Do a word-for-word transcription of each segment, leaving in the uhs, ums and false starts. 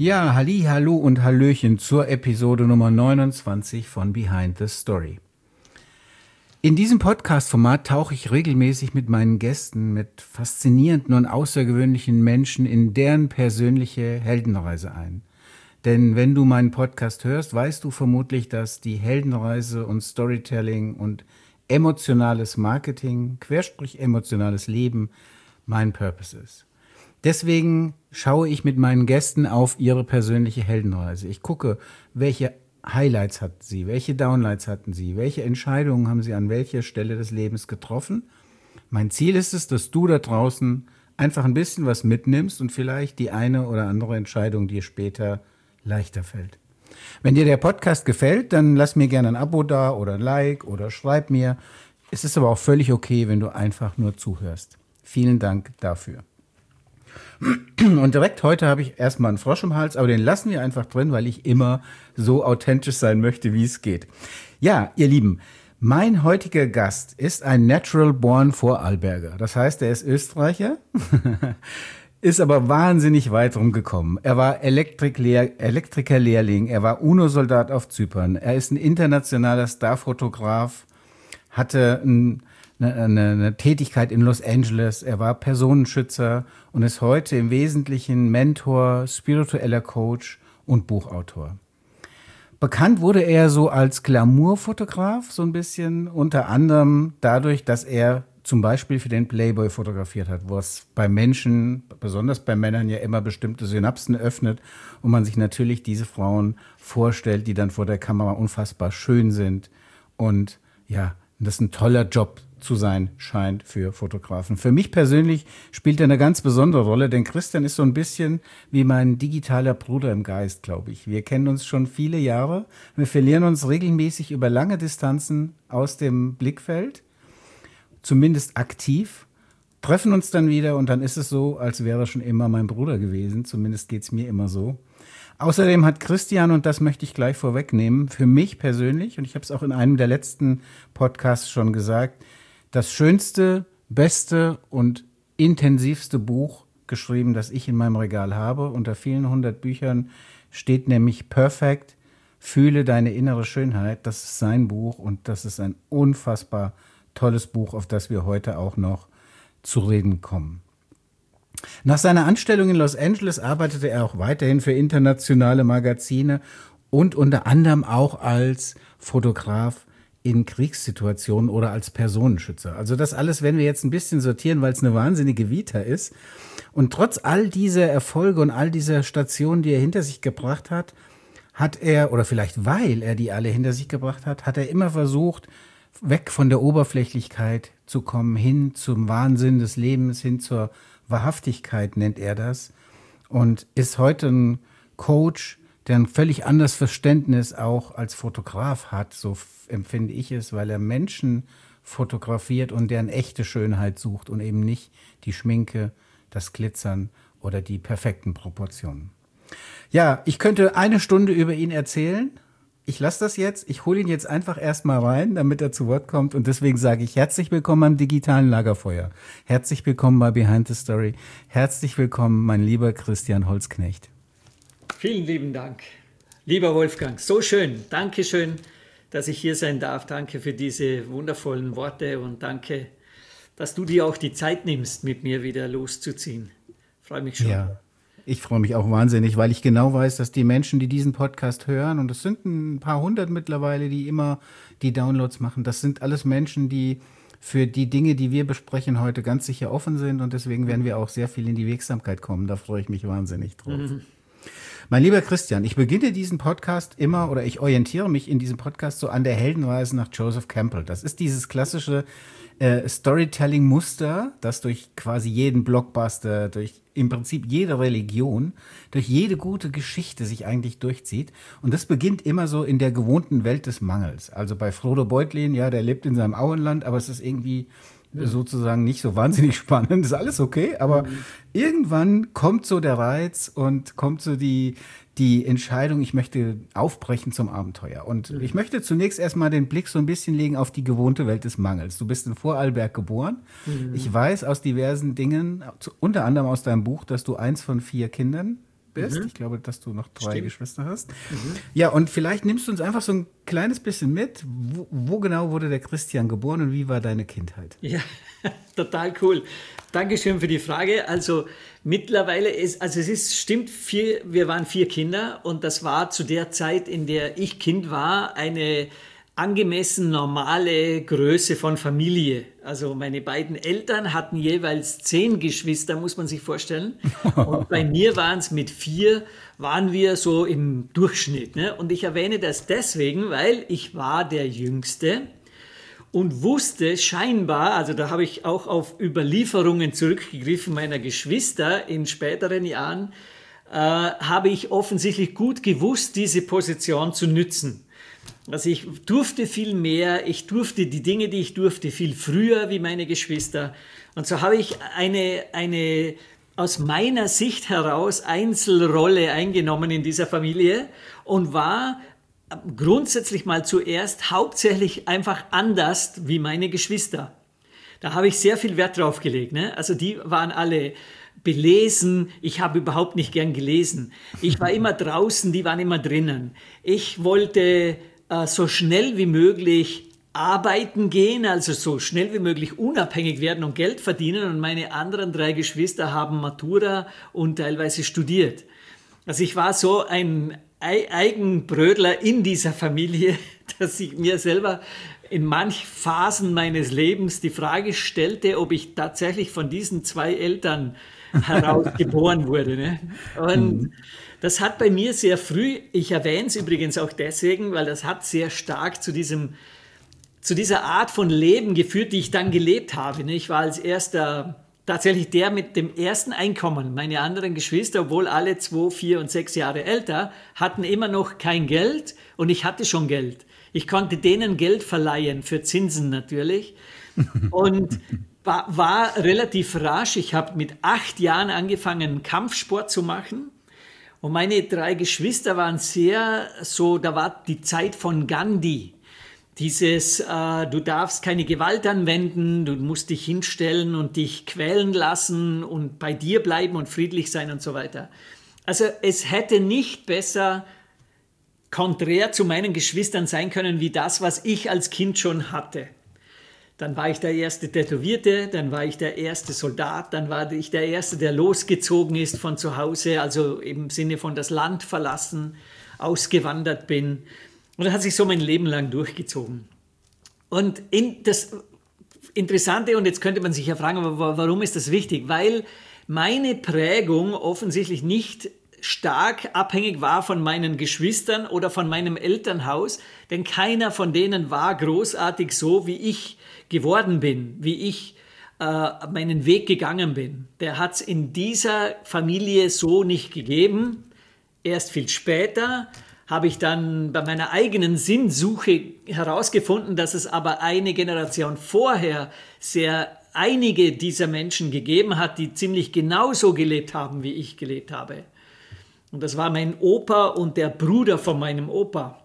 Ja, halli, hallo und hallöchen zur Episode Nummer neunundzwanzig von Behind the Story. In diesem Podcast-Format tauche ich regelmäßig mit meinen Gästen, mit faszinierenden und außergewöhnlichen Menschen in deren persönliche Heldenreise ein. Denn wenn du meinen Podcast hörst, weißt du vermutlich, dass die Heldenreise und Storytelling und emotionales Marketing, Querstrich emotionales Leben, mein Purpose ist. Deswegen schaue ich mit meinen Gästen auf ihre persönliche Heldenreise. Ich gucke, welche Highlights hatten sie, welche Downlights hatten sie, welche Entscheidungen haben sie an welcher Stelle des Lebens getroffen. Mein Ziel ist es, dass du da draußen einfach ein bisschen was mitnimmst und vielleicht die eine oder andere Entscheidung dir später leichter fällt. Wenn dir der Podcast gefällt, dann lass mir gerne ein Abo da oder ein Like oder schreib mir. Es ist aber auch völlig okay, wenn du einfach nur zuhörst. Vielen Dank dafür. Und direkt heute habe ich erstmal einen Frosch im Hals, aber den lassen wir einfach drin, weil ich immer so authentisch sein möchte, wie es geht. Ja, ihr Lieben, mein heutiger Gast ist ein Natural Born Vorarlberger. Das heißt, er ist Österreicher, ist aber wahnsinnig weit rumgekommen. Er war Elektriklehr- Elektrikerlehrling, er war UNO-Soldat auf Zypern, er ist ein internationaler Starfotograf, hatte ein Eine, eine, eine Tätigkeit in Los Angeles. Er war Personenschützer und ist heute im Wesentlichen Mentor, spiritueller Coach und Buchautor. Bekannt wurde er so als Glamour-Fotograf, so ein bisschen, unter anderem dadurch, dass er zum Beispiel für den Playboy fotografiert hat, wo es bei Menschen, besonders bei Männern, ja immer bestimmte Synapsen öffnet und man sich natürlich diese Frauen vorstellt, die dann vor der Kamera unfassbar schön sind und ja, das ist ein toller Job zu sein scheint für Fotografen. Für mich persönlich spielt er eine ganz besondere Rolle, denn Christian ist so ein bisschen wie mein digitaler Bruder im Geist, glaube ich. Wir kennen uns schon viele Jahre. Wir verlieren uns regelmäßig über lange Distanzen aus dem Blickfeld, zumindest aktiv, treffen uns dann wieder und dann ist es so, als wäre er schon immer mein Bruder gewesen. Zumindest geht es mir immer so. Außerdem hat Christian, und das möchte ich gleich vorwegnehmen, für mich persönlich, und ich habe es auch in einem der letzten Podcasts schon gesagt, das schönste, beste und intensivste Buch geschrieben, das ich in meinem Regal habe. Unter vielen hundert Büchern steht nämlich Perfect, fühle deine innere Schönheit. Das ist sein Buch und das ist ein unfassbar tolles Buch, auf das wir heute auch noch zu reden kommen. Nach seiner Anstellung in Los Angeles arbeitete er auch weiterhin für internationale Magazine und unter anderem auch als Fotograf in Kriegssituationen oder als Personenschützer. Also das alles werden wir jetzt ein bisschen sortieren, weil es eine wahnsinnige Vita ist. Und trotz all dieser Erfolge und all dieser Stationen, die er hinter sich gebracht hat, hat er, oder vielleicht weil er die alle hinter sich gebracht hat, hat er immer versucht, weg von der Oberflächlichkeit zu kommen, hin zum Wahnsinn des Lebens, hin zur Wahrhaftigkeit nennt er das. Und ist heute ein Coach, der ein völlig anderes Verständnis auch als Fotograf hat, so empfinde ich es, weil er Menschen fotografiert und deren echte Schönheit sucht und eben nicht die Schminke, das Glitzern oder die perfekten Proportionen. Ja, ich könnte eine Stunde über ihn erzählen. Ich lasse das jetzt. Ich hole ihn jetzt einfach erstmal rein, damit er zu Wort kommt. Und deswegen sage ich herzlich willkommen am digitalen Lagerfeuer. Herzlich willkommen bei Behind the Story. Herzlich willkommen, mein lieber Christian Holzknecht. Vielen lieben Dank, lieber Wolfgang. So schön. Dankeschön, dass ich hier sein darf. Danke für diese wundervollen Worte und danke, dass du dir auch die Zeit nimmst, mit mir wieder loszuziehen. Freue mich schon. Ja, ich freue mich auch wahnsinnig, weil ich genau weiß, dass die Menschen, die diesen Podcast hören, und es sind ein paar hundert mittlerweile, die immer die Downloads machen, das sind alles Menschen, die für die Dinge, die wir besprechen heute, ganz sicher offen sind und deswegen werden wir auch sehr viel in die Wirksamkeit kommen. Da freue ich mich wahnsinnig drauf. Mhm. Mein lieber Christian, ich beginne diesen Podcast immer, oder ich orientiere mich in diesem Podcast so an der Heldenreise nach Joseph Campbell. Das ist dieses klassische äh, Storytelling-Muster, das durch quasi jeden Blockbuster, durch im Prinzip jede Religion, durch jede gute Geschichte sich eigentlich durchzieht. Und das beginnt immer so in der gewohnten Welt des Mangels. Also bei Frodo Beutlin, ja, der lebt in seinem Auenland, aber es ist irgendwie sozusagen nicht so wahnsinnig spannend, ist alles okay, aber mhm. irgendwann kommt so der Reiz und kommt so die, die Entscheidung, ich möchte aufbrechen zum Abenteuer. Und mhm. ich möchte zunächst erstmal den Blick so ein bisschen legen auf die gewohnte Welt des Mangels. Du bist in Vorarlberg geboren. Mhm. Ich weiß aus diversen Dingen, unter anderem aus deinem Buch, dass du eins von vier Kindern bist. Mhm. Ich glaube, dass du noch drei Stimmt. Geschwister hast. Mhm. Ja, und vielleicht nimmst du uns einfach so ein kleines bisschen mit. Wo, wo genau wurde der Christian geboren und wie war deine Kindheit? Ja, total cool. Dankeschön für die Frage. Also mittlerweile ist, also es ist, stimmt, vier, wir waren vier Kinder und das war zu der Zeit, in der ich Kind war, eine angemessen normale Größe von Familie. Also meine beiden Eltern hatten jeweils zehn Geschwister, muss man sich vorstellen. Und bei mir waren es mit vier, waren wir so im Durchschnitt. Ne? Und ich erwähne das deswegen, weil ich war der Jüngste und wusste scheinbar, also da habe ich auch auf Überlieferungen zurückgegriffen meiner Geschwister in späteren Jahren, äh, habe ich offensichtlich gut gewusst, diese Position zu nützen. Also ich durfte viel mehr, ich durfte die Dinge, die ich durfte, viel früher wie meine Geschwister. Und so habe ich eine, eine aus meiner Sicht heraus Einzelrolle eingenommen in dieser Familie und war grundsätzlich mal zuerst hauptsächlich einfach anders wie meine Geschwister. Da habe ich sehr viel Wert drauf gelegt. Ne? Also die waren alle belesen. Ich habe überhaupt nicht gern gelesen. Ich war immer draußen, die waren immer drinnen. Ich wollte äh, so schnell wie möglich arbeiten gehen, also so schnell wie möglich unabhängig werden und Geld verdienen. Und meine anderen drei Geschwister haben Matura und teilweise studiert. Also ich war so ein Eigenbrötler in dieser Familie, dass ich mir selber in manch Phasen meines Lebens die Frage stellte, ob ich tatsächlich von diesen zwei Eltern heraus geboren wurde. Ne? Und mhm. das hat bei mir sehr früh, ich erwähne es übrigens auch deswegen, weil das hat sehr stark zu diesem, zu dieser Art von Leben geführt, die ich dann gelebt habe. Ne? Ich war als erster tatsächlich der mit dem ersten Einkommen. Meine anderen Geschwister, obwohl alle zwei, vier und sechs Jahre älter, hatten immer noch kein Geld und ich hatte schon Geld. Ich konnte denen Geld verleihen, für Zinsen natürlich. Und war, war relativ rasch. Ich habe mit acht Jahren angefangen, Kampfsport zu machen. Und meine drei Geschwister waren sehr so, da war die Zeit von Gandhi. Dieses, äh, du darfst keine Gewalt anwenden, du musst dich hinstellen und dich quälen lassen und bei dir bleiben und friedlich sein und so weiter. Also es hätte nicht besser konträr zu meinen Geschwistern sein können, wie das, was ich als Kind schon hatte. Dann war ich der erste Tätowierte, dann war ich der erste Soldat, dann war ich der erste, der losgezogen ist von zu Hause, also im Sinne von das Land verlassen, ausgewandert bin. Und das hat sich so mein Leben lang durchgezogen. Und in das Interessante, und jetzt könnte man sich ja fragen, aber warum ist das wichtig? Weil meine Prägung offensichtlich nicht stark abhängig war von meinen Geschwistern oder von meinem Elternhaus, denn keiner von denen war großartig so, wie ich geworden bin, wie ich äh, meinen Weg gegangen bin. Der hat es in dieser Familie so nicht gegeben. Erst viel später habe ich dann bei meiner eigenen Sinnsuche herausgefunden, dass es aber eine Generation vorher sehr einige dieser Menschen gegeben hat, die ziemlich genauso gelebt haben, wie ich gelebt habe. Und das war mein Opa und der Bruder von meinem Opa.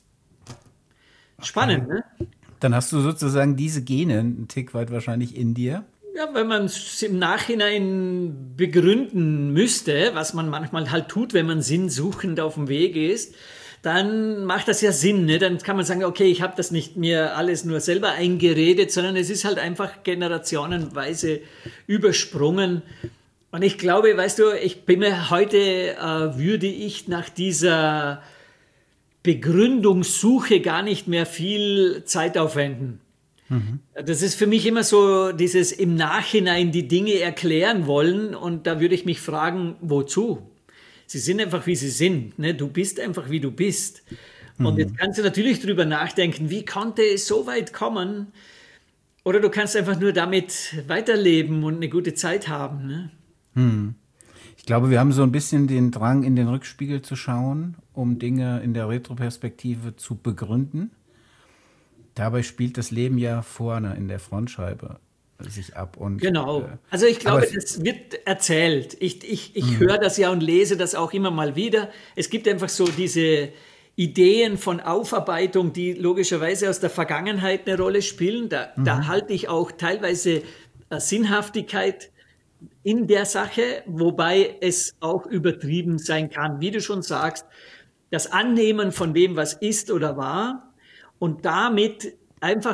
Spannend, okay. Ne? Dann hast du sozusagen diese Gene einen Tick weit wahrscheinlich in dir. Ja, wenn man es im Nachhinein begründen müsste, was man manchmal halt tut, wenn man sinnsuchend auf dem Weg ist, dann macht das ja Sinn. Ne? Dann kann man sagen, okay, ich habe das nicht mir alles nur selber eingeredet, sondern es ist halt einfach generationenweise übersprungen. Und ich glaube, weißt du, ich bin mir heute, äh, würde ich nach dieser Begründungssuche gar nicht mehr viel Zeit aufwenden. Das ist für mich immer so dieses im Nachhinein die Dinge erklären wollen und da würde ich mich fragen, wozu? Sie sind einfach, wie sie sind. Ne? Du bist einfach, wie du bist. Mhm. Und jetzt kannst du natürlich drüber nachdenken, wie konnte es so weit kommen? Oder du kannst einfach nur damit weiterleben und eine gute Zeit haben. Ne? Mhm. Ich glaube, wir haben so ein bisschen den Drang, in den Rückspiegel zu schauen, um Dinge in der Retroperspektive zu begründen. Dabei spielt das Leben ja vorne in der Frontscheibe sich ab. Und, genau. Äh, also ich glaube, das wird erzählt. Ich, ich, ich höre das ja und lese das auch immer mal wieder. Es gibt einfach so diese Ideen von Aufarbeitung, die logischerweise aus der Vergangenheit eine Rolle spielen. Da, mhm. da halte ich auch teilweise äh, Sinnhaftigkeit in der Sache, wobei es auch übertrieben sein kann. Wie du schon sagst, das Annehmen von dem, was ist oder war und damit einfach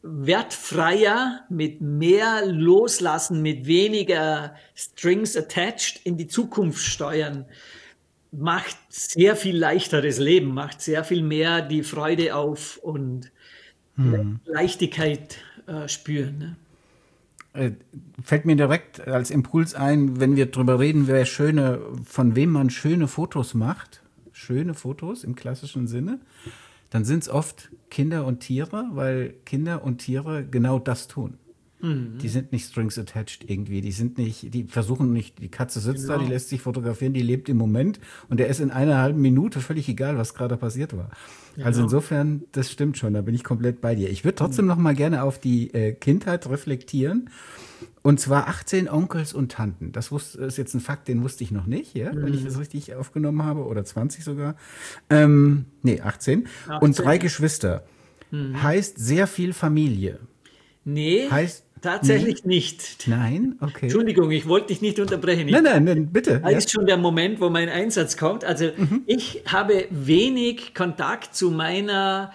wertfreier, mit mehr Loslassen, mit weniger Strings attached in die Zukunft steuern, macht sehr viel leichteres Leben, macht sehr viel mehr die Freude auf und Hm. Leichtigkeit äh, spüren. Ne? Äh, Fällt mir direkt als Impuls ein, wenn wir drüber reden, wer schöne, von wem man schöne Fotos macht, schöne Fotos im klassischen Sinne, dann sind es oft Kinder und Tiere, weil Kinder und Tiere genau das tun. Mhm. Die sind nicht strings attached irgendwie, die sind nicht, die versuchen nicht, die Katze sitzt da, Genau. die lässt sich fotografieren, die lebt im Moment und der ist in einer halben Minute völlig egal, was gerade passiert war. Also Genau. insofern, das stimmt schon, da bin ich komplett bei dir. Ich würde trotzdem noch mal gerne auf die äh, Kindheit reflektieren. Und zwar achtzehn Onkels und Tanten. Das wus- ist jetzt ein Fakt, den wusste ich noch nicht, ja, wenn ich das richtig aufgenommen habe. Oder zwanzig sogar. Ähm, nee, achtzehn. Und achtzehn. drei Geschwister. Heißt sehr viel Familie. Nee, Heißt, tatsächlich nicht. nein, okay. Entschuldigung, ich wollte dich nicht unterbrechen. Ich Nein, nein, nein, bitte. Da Ja. ist schon der Moment, wo mein Einsatz kommt. Also ich habe wenig Kontakt zu meiner,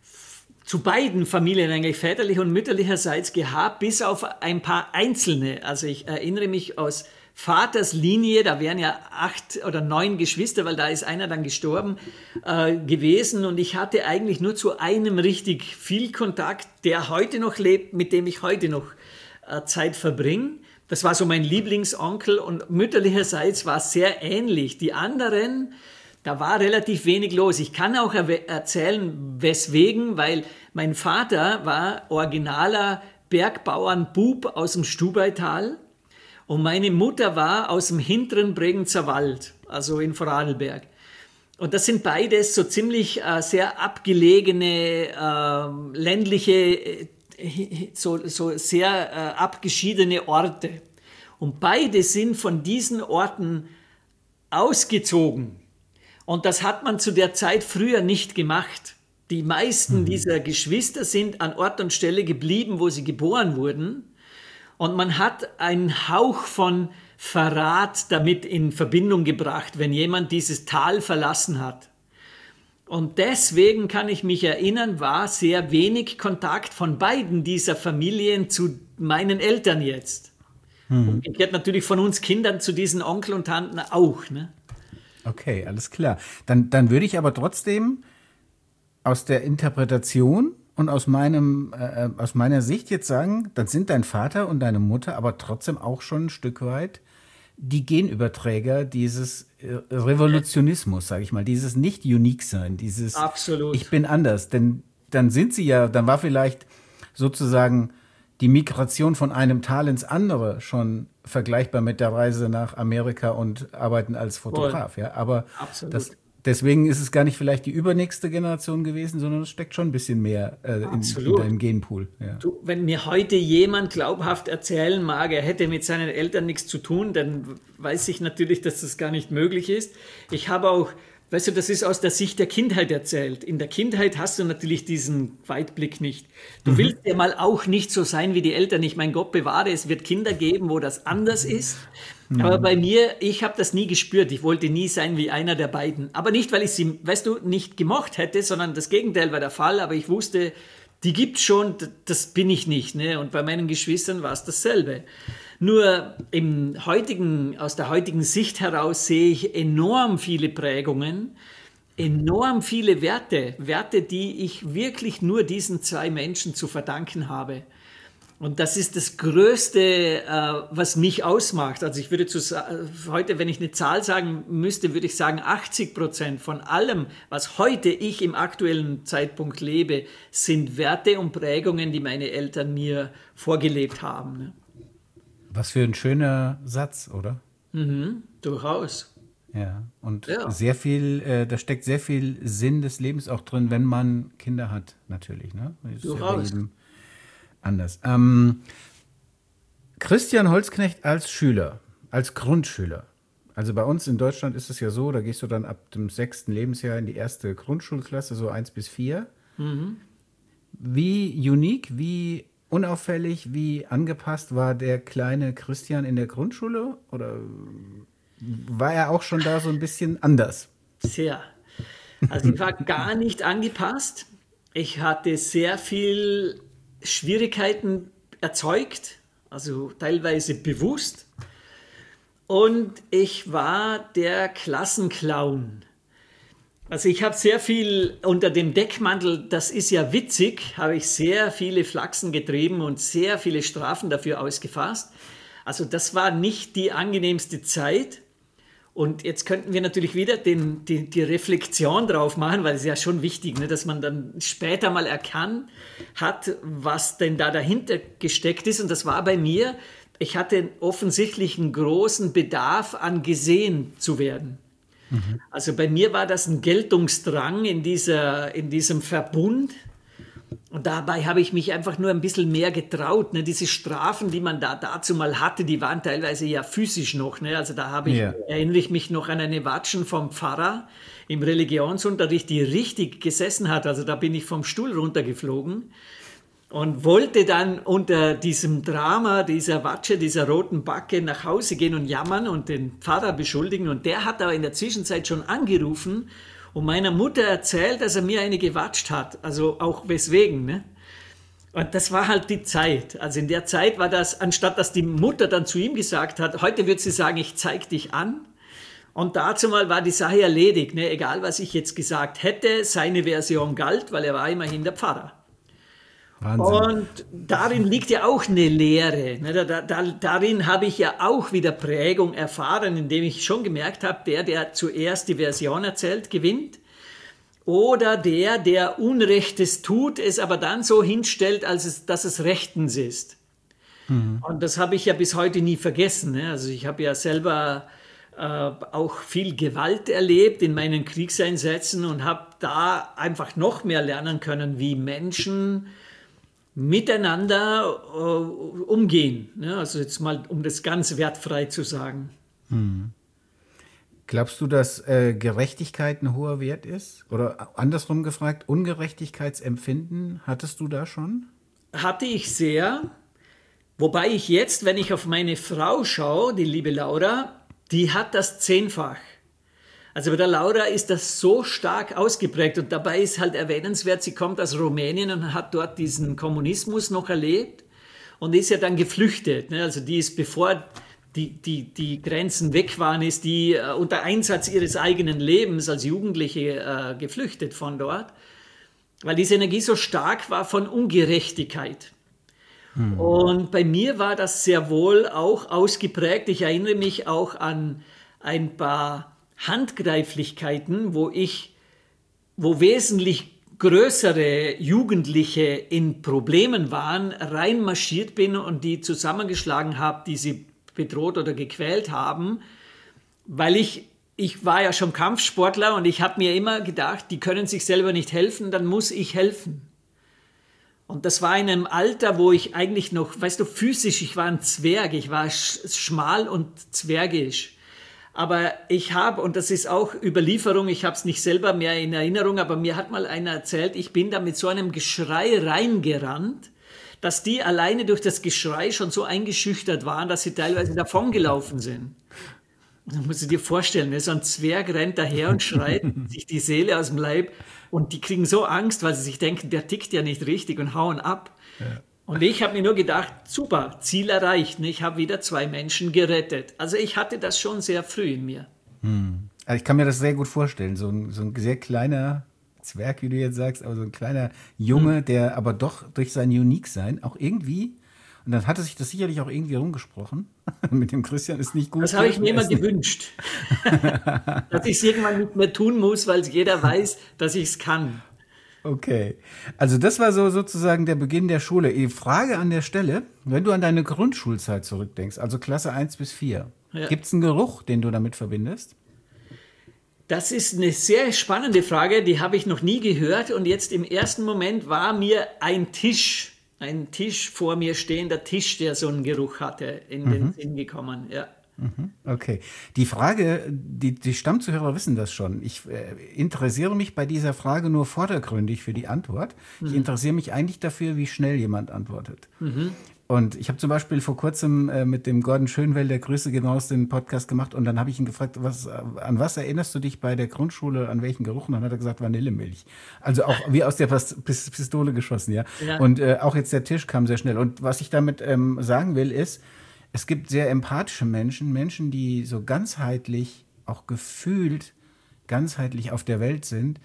zu beiden Familien eigentlich, väterlich und mütterlicherseits gehabt, bis auf ein paar einzelne. Also ich erinnere mich aus Vaters Linie, da wären ja acht oder neun Geschwister, weil da ist einer dann gestorben äh, gewesen und ich hatte eigentlich nur zu einem richtig viel Kontakt, der heute noch lebt, mit dem ich heute noch äh, Zeit verbringe. Das war so mein Lieblingsonkel und mütterlicherseits war es sehr ähnlich. Die anderen, da war relativ wenig los. Ich kann auch erwäh- erzählen, weswegen, weil mein Vater war originaler Bergbauernbub aus dem Stubaital und meine Mutter war aus dem hinteren Bregenzer Wald, also in Vorarlberg. Und das sind beides so ziemlich äh, sehr abgelegene, äh, ländliche, äh, so, so sehr äh, abgeschiedene Orte. Und beide sind von diesen Orten ausgezogen. Und das hat man zu der Zeit früher nicht gemacht. Die meisten mhm. dieser Geschwister sind an Ort und Stelle geblieben, wo sie geboren wurden. Und man hat einen Hauch von Verrat damit in Verbindung gebracht, wenn jemand dieses Tal verlassen hat. Und deswegen kann ich mich erinnern, war sehr wenig Kontakt von beiden dieser Familien zu meinen Eltern jetzt. Mhm. Umgekehrt natürlich von uns Kindern zu diesen Onkel und Tanten auch. Ne? Okay, alles klar. Dann, dann würde ich aber trotzdem aus der Interpretation und aus meinem, äh, aus meiner Sicht jetzt sagen, dann sind dein Vater und deine Mutter aber trotzdem auch schon ein Stück weit die Genüberträger dieses äh, Revolutionismus, sage ich mal, dieses Nicht-Unique-Sein, dieses Absolut. Ich bin anders. Denn dann sind sie ja, dann war vielleicht sozusagen die Migration von einem Tal ins andere schon vergleichbar mit der Reise nach Amerika und Arbeiten als Fotograf. Ja, aber das, deswegen ist es gar nicht vielleicht die übernächste Generation gewesen, sondern es steckt schon ein bisschen mehr äh, in, in deinem Genpool. Ja. Du, wenn mir heute jemand glaubhaft erzählen mag, er hätte mit seinen Eltern nichts zu tun, dann weiß ich natürlich, dass das gar nicht möglich ist. Ich habe auch, weißt du, das ist aus der Sicht der Kindheit erzählt. In der Kindheit hast du natürlich diesen Weitblick nicht. Du mhm. willst ja mal auch nicht so sein wie die Eltern. Ich mein Gott bewahre, es wird Kinder geben, wo das anders ist. Mhm. Aber bei mir, ich habe das nie gespürt. Ich wollte nie sein wie einer der beiden. Aber nicht, weil ich sie, weißt du, nicht gemocht hätte, sondern das Gegenteil war der Fall. Aber ich wusste, die gibt's schon, das bin ich nicht. Ne? Und bei meinen Geschwistern war es dasselbe. Nur im heutigen, aus der heutigen Sicht heraus sehe ich enorm viele Prägungen, enorm viele Werte, Werte, die ich wirklich nur diesen zwei Menschen zu verdanken habe. Und das ist das Größte, äh, was mich ausmacht. Also ich würde zu, heute, wenn ich eine Zahl sagen müsste, würde ich sagen, achtzig Prozent von allem, was heute ich im aktuellen Zeitpunkt lebe, sind Werte und Prägungen, die meine Eltern mir vorgelebt haben. Ne? Was für ein schöner Satz, oder? Mhm, durchaus. Ja, und ja. sehr viel, äh, da steckt sehr viel Sinn des Lebens auch drin, wenn man Kinder hat, natürlich. Ne? Das ist durchaus. Ja anders. Ähm, Christian Holzknecht als Schüler, als Grundschüler. Also bei uns in Deutschland ist es ja so, da gehst du dann ab dem sechsten Lebensjahr in die erste Grundschulklasse, so eins bis vier. Mhm. Wie unique, wie unauffällig wie angepasst war der kleine Christian in der Grundschule? Oder war er auch schon da so ein bisschen anders? Sehr. Also ich war gar nicht angepasst. Ich hatte sehr viel Schwierigkeiten erzeugt, also teilweise bewusst. Und ich war der Klassenclown. Also ich habe sehr viel unter dem Deckmantel, das ist ja witzig, habe ich sehr viele Flachsen getrieben und sehr viele Strafen dafür ausgefasst. Also das war nicht die angenehmste Zeit. Und jetzt könnten wir natürlich wieder den, die, die Reflexion drauf machen, weil es ist ja schon wichtig, ne, dass man dann später mal erkannt hat, was denn da dahinter gesteckt ist. Und das war bei mir, ich hatte offensichtlich einen großen Bedarf an gesehen zu werden. Mhm. Also bei mir war das ein Geltungsdrang in, dieser, in diesem Verbund. Und dabei habe ich mich einfach nur ein bisschen mehr getraut. Ne? Diese Strafen, die man da dazu mal hatte, die waren teilweise ja physisch noch. Ne? Also da habe ich, ja. erinnere ich mich noch an eine Watschen vom Pfarrer im Religionsunterricht, die richtig gesessen hat. Also da bin ich vom Stuhl runtergeflogen und wollte dann unter diesem Drama dieser Watsche, dieser roten Backe nach Hause gehen und jammern und den Pfarrer beschuldigen. Und der hat aber in der Zwischenzeit schon angerufen und meiner Mutter erzählt, dass er mir eine gewatscht hat. Also auch weswegen, ne? Und das war halt die Zeit. Also in der Zeit war das, anstatt dass die Mutter dann zu ihm gesagt hat, heute wird sie sagen, ich zeig dich an. Und dazu mal war die Sache erledigt, ne? Egal was ich jetzt gesagt hätte, seine Version galt, weil er war immerhin der Pfarrer. Wahnsinn. Und darin liegt ja auch eine Lehre. Ne? Da, da, darin habe ich ja auch wieder Prägung erfahren, indem ich schon gemerkt habe, der, der zuerst die Version erzählt, gewinnt. Oder der, der Unrechtes tut, es aber dann so hinstellt, als es, dass es rechtens ist. Mhm. Und das habe ich ja bis heute nie vergessen. Ne? Also ich habe ja selber äh, auch viel Gewalt erlebt in meinen Kriegseinsätzen und habe da einfach noch mehr lernen können, wie Menschen miteinander äh, umgehen. Ne? Also jetzt mal, um das ganz wertfrei zu sagen. Hm. Glaubst du, dass äh, Gerechtigkeit ein hoher Wert ist? Oder andersrum gefragt, Ungerechtigkeitsempfinden, hattest du da schon? Hatte ich sehr. Wobei ich jetzt, wenn ich auf meine Frau schaue, die liebe Laura, die hat das zehnfach. Also bei der Laura ist das so stark ausgeprägt und dabei ist halt erwähnenswert, sie kommt aus Rumänien und hat dort diesen Kommunismus noch erlebt und ist ja dann geflüchtet. Ne? Also die ist, bevor die, die, die Grenzen weg waren, ist die äh, unter Einsatz ihres eigenen Lebens als Jugendliche äh, geflüchtet von dort, weil diese Energie so stark war von Ungerechtigkeit. Hm. Und bei mir war das sehr wohl auch ausgeprägt. Ich erinnere mich auch an ein paar Handgreiflichkeiten, wo ich, wo wesentlich größere Jugendliche in Problemen waren, reinmarschiert bin und die zusammengeschlagen habe, die sie bedroht oder gequält haben, weil ich, ich war ja schon Kampfsportler und ich habe mir immer gedacht, die können sich selber nicht helfen, dann muss ich helfen. Und das war in einem Alter, wo ich eigentlich noch, weißt du, physisch, ich war ein Zwerg, ich war schmal und zwergisch. Aber ich habe, und das ist auch Überlieferung, ich habe es nicht selber mehr in Erinnerung, aber mir hat mal einer erzählt, ich bin da mit so einem Geschrei reingerannt, dass die alleine durch das Geschrei schon so eingeschüchtert waren, dass sie teilweise davongelaufen sind. Und dann musst du dir vorstellen, so ein Zwerg rennt daher und schreit sich die Seele aus dem Leib und die kriegen so Angst, weil sie sich denken, der tickt ja nicht richtig und hauen ab. Ja. Und ich habe mir nur gedacht, super, Ziel erreicht. Ich habe wieder zwei Menschen gerettet. Also ich hatte das schon sehr früh in mir. Hm. Also ich kann mir das sehr gut vorstellen. So ein, so ein sehr kleiner Zwerg, wie du jetzt sagst, aber so ein kleiner Junge, hm. der aber doch durch sein Unique-Sein auch irgendwie, und dann hatte sich das sicherlich auch irgendwie rumgesprochen, mit dem Christian ist nicht gut. Das habe ich mir immer gewünscht, dass ich es irgendwann nicht mehr tun muss, weil jeder weiß, dass ich es kann. Okay, also das war so sozusagen der Beginn der Schule. Die Frage an der Stelle, wenn du an deine Grundschulzeit zurückdenkst, also Klasse eins bis vier, ja. Gibt es einen Geruch, den du damit verbindest? Das ist eine sehr spannende Frage, die habe ich noch nie gehört und jetzt im ersten Moment war mir ein Tisch, ein Tisch vor mir stehender Tisch, der so einen Geruch hatte, in mhm. den Sinn gekommen, ja. Okay. Die Frage, die, die Stammzuhörer wissen das schon. Ich äh, interessiere mich bei dieser Frage nur vordergründig für die Antwort. Ich interessiere mich eigentlich dafür, wie schnell jemand antwortet. Und ich habe zum Beispiel vor kurzem äh, mit dem Gordon Schönwelder, Grüße gehen raus, den Podcast gemacht und dann habe ich ihn gefragt, was, an was erinnerst du dich bei der Grundschule, an welchen Geruch? Und dann hat er gesagt, Vanillemilch. Also auch wie aus der Pas- Pis- Pistole geschossen, ja. Ja. Und äh, auch jetzt der Tisch kam sehr schnell. Und was ich damit ähm, sagen will, ist, es gibt sehr empathische Menschen, Menschen, die so ganzheitlich, auch gefühlt ganzheitlich auf der Welt sind,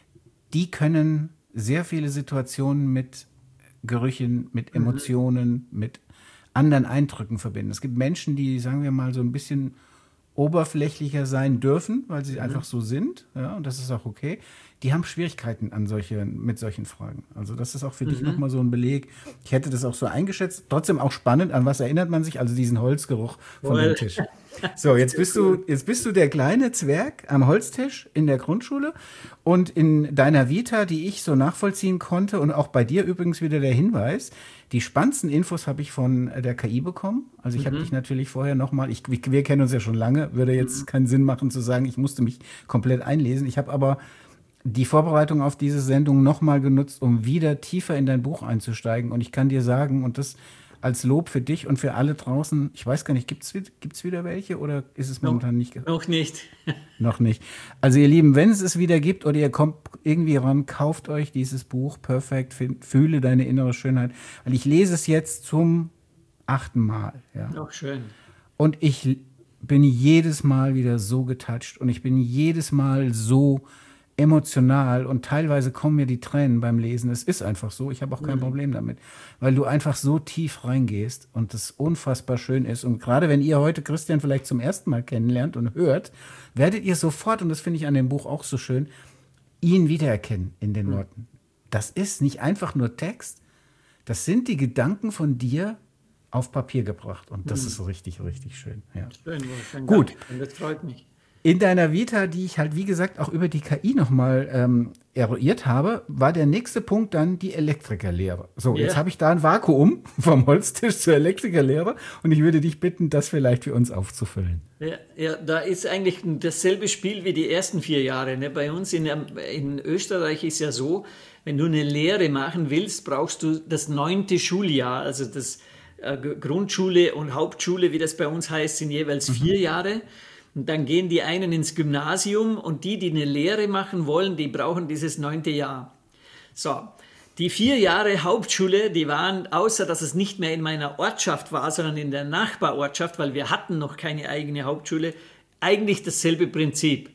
die können sehr viele Situationen mit Gerüchen, mit Emotionen, mit anderen Eindrücken verbinden. Es gibt Menschen, die, sagen wir mal, so ein bisschen oberflächlicher sein dürfen, weil sie einfach so sind, ja, und das ist auch okay. Die haben Schwierigkeiten an solche, mit solchen Fragen. Also das ist auch für dich nochmal so ein Beleg. Ich hätte das auch so eingeschätzt. Trotzdem auch spannend, an was erinnert man sich? Also diesen Holzgeruch von dem Tisch. So, jetzt bist du, jetzt bist du der kleine Zwerg am Holztisch in der Grundschule und in deiner Vita, die ich so nachvollziehen konnte und auch bei dir übrigens wieder der Hinweis, die spannendsten Infos habe ich von der K I bekommen. Also ich habe dich natürlich vorher nochmal, ich, wir kennen uns ja schon lange, würde jetzt keinen Sinn machen zu sagen, ich musste mich komplett einlesen. Ich habe aber die Vorbereitung auf diese Sendung nochmal genutzt, um wieder tiefer in dein Buch einzusteigen. Und ich kann dir sagen, und das als Lob für dich und für alle draußen, ich weiß gar nicht, gibt es gibt's wieder welche oder ist es momentan nicht? Noch nicht. Noch nicht. Also ihr Lieben, wenn es es wieder gibt oder ihr kommt irgendwie ran, kauft euch dieses Buch, Perfekt, fühle deine innere Schönheit. Weil ich lese es jetzt zum achten Mal. Ja. Noch schön. Und ich bin jedes Mal wieder so getoucht und ich bin jedes Mal so emotional und teilweise kommen mir die Tränen beim Lesen. Es ist einfach so, ich habe auch kein Problem damit, weil du einfach so tief reingehst und es unfassbar schön ist. Und gerade wenn ihr heute Christian vielleicht zum ersten Mal kennenlernt und hört, werdet ihr sofort, und das finde ich an dem Buch auch so schön, ihn wiedererkennen in den Worten. Das ist nicht einfach nur Text, das sind die Gedanken von dir auf Papier gebracht und das ist so richtig, richtig schön. Ja. Schön, Wolfgang. Gut. Danke. Und das freut mich. In deiner Vita, die ich halt, wie gesagt, auch über die K I nochmal ähm, eruiert habe, war der nächste Punkt dann die Elektrikerlehre. So, Ja. jetzt habe ich da ein Vakuum vom Holztisch zur Elektrikerlehre und ich würde dich bitten, das vielleicht für uns aufzufüllen. Ja, ja, da ist eigentlich dasselbe Spiel wie die ersten vier Jahre. Ne? Bei uns in, in Österreich ist ja so, wenn du eine Lehre machen willst, brauchst du das neunte Schuljahr. Also das äh, Grundschule und Hauptschule, wie das bei uns heißt, sind jeweils vier Jahre. Und dann gehen die einen ins Gymnasium und die, die eine Lehre machen wollen, die brauchen dieses neunte Jahr. So, die vier Jahre Hauptschule, die waren, außer dass es nicht mehr in meiner Ortschaft war, sondern in der Nachbarortschaft, weil wir hatten noch keine eigene Hauptschule, eigentlich dasselbe Prinzip.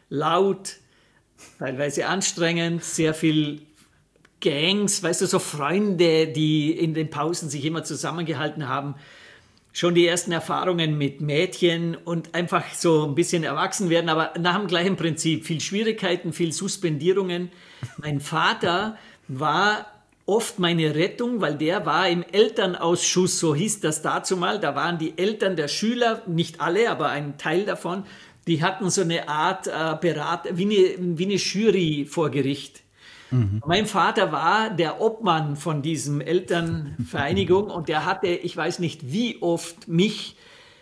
Laut, teilweise anstrengend, sehr viel Gangs, weißt du, so Freunde, die in den Pausen sich immer zusammengehalten haben. Schon die ersten Erfahrungen mit Mädchen und einfach so ein bisschen erwachsen werden, aber nach dem gleichen Prinzip. Viel Schwierigkeiten, viel Suspendierungen. Mein Vater war oft meine Rettung, weil der war im Elternausschuss, so hieß das dazu mal. Da waren die Eltern der Schüler, nicht alle, aber ein Teil davon, die hatten so eine Art äh, Berat, wie eine, wie eine Jury vor Gericht. Mhm. Mein Vater war der Obmann von diesem Elternvereinigung und der hatte, ich weiß nicht wie oft, mich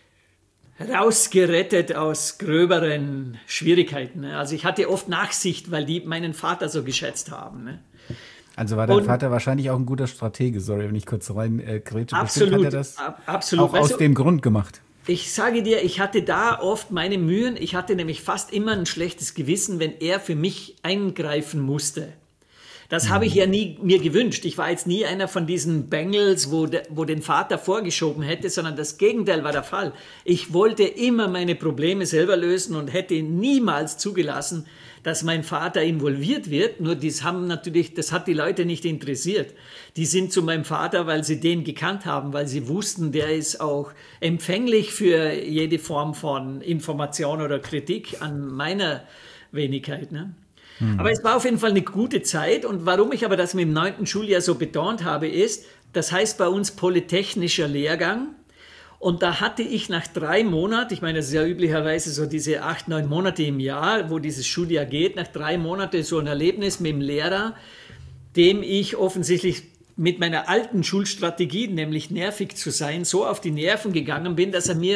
rausgerettet aus gröberen Schwierigkeiten. Also ich hatte oft Nachsicht, weil die meinen Vater so geschätzt haben. Also war dein Und Vater wahrscheinlich auch ein guter Stratege, sorry, wenn ich kurz rein äh, grätsche. Absolut, Bestimmt hat er das ab, absolut. auch Weißt aus du, dem Grund gemacht. Ich sage dir, ich hatte da oft meine Mühen. Ich hatte nämlich fast immer ein schlechtes Gewissen, wenn er für mich eingreifen musste. Das habe ich ja nie mir gewünscht. Ich war jetzt nie einer von diesen Bengels, wo, de, wo den Vater vorgeschoben hätte, sondern das Gegenteil war der Fall. Ich wollte immer meine Probleme selber lösen und hätte niemals zugelassen, dass mein Vater involviert wird. Nur das haben natürlich, das hat die Leute nicht interessiert. Die sind zu meinem Vater, weil sie den gekannt haben, weil sie wussten, der ist auch empfänglich für jede Form von Information oder Kritik an meiner Wenigkeit, ne? Aber es war auf jeden Fall eine gute Zeit und warum ich aber das mit dem neunten Schuljahr so betont habe, ist, das heißt bei uns Polytechnischer Lehrgang und da hatte ich nach drei Monaten, ich meine, das ist ja üblicherweise so diese acht, neun Monate im Jahr, wo dieses Schuljahr geht, nach drei Monaten so ein Erlebnis mit dem Lehrer, dem ich offensichtlich mit meiner alten Schulstrategie, nämlich nervig zu sein, so auf die Nerven gegangen bin, dass er mir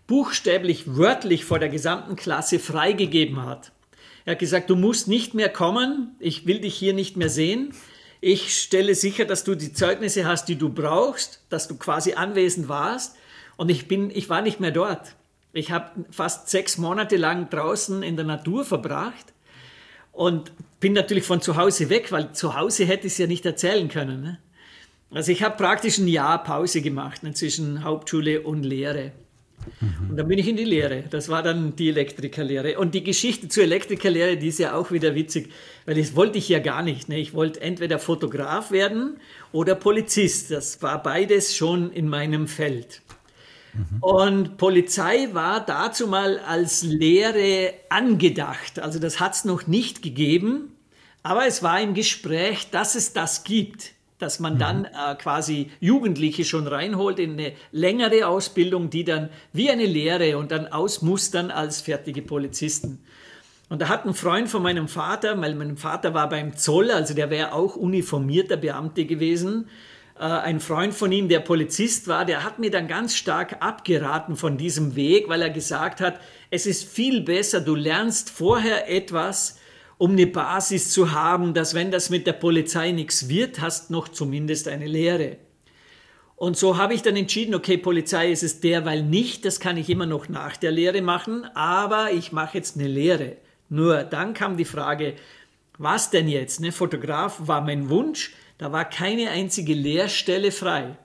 buchstäblich, wörtlich vor der gesamten Klasse freigegeben hat. Er hat gesagt, du musst nicht mehr kommen, ich will dich hier nicht mehr sehen. Ich stelle sicher, dass du die Zeugnisse hast, die du brauchst, dass du quasi anwesend warst. Und ich bin, ich war nicht mehr dort. Ich habe fast sechs Monate lang draußen in der Natur verbracht und bin natürlich von zu Hause weg, weil zu Hause hätte ich es ja nicht erzählen können. Ne? Also ich habe praktisch ein Jahr Pause gemacht, ne, zwischen Hauptschule und Lehre. Mhm. Und dann bin ich in die Lehre. Das war dann die Elektrikerlehre. Und die Geschichte zur Elektrikerlehre, die ist ja auch wieder witzig, weil das wollte ich ja gar nicht. Ne? Ich wollte entweder Fotograf werden oder Polizist. Das war beides schon in meinem Feld. Mhm. Und Polizei war dazu mal als Lehre angedacht. Also das hat es noch nicht gegeben, aber es war im Gespräch, dass es das gibt. Dass man dann äh, quasi Jugendliche schon reinholt in eine längere Ausbildung, die dann wie eine Lehre und dann ausmustern als fertige Polizisten. Und da hat ein Freund von meinem Vater, weil mein Vater war beim Zoll, also der wäre auch uniformierter Beamte gewesen, äh, ein Freund von ihm, der Polizist war, der hat mir dann ganz stark abgeraten von diesem Weg, weil er gesagt hat, es ist viel besser, du lernst vorher etwas, um eine Basis zu haben, dass wenn das mit der Polizei nichts wird, hast noch zumindest eine Lehre. Und so habe ich dann entschieden, okay, Polizei ist es derweil nicht, das kann ich immer noch nach der Lehre machen, aber ich mache jetzt eine Lehre. Nur dann kam die Frage, was denn jetzt? Ne? Fotograf war mein Wunsch, da war keine einzige Lehrstelle frei.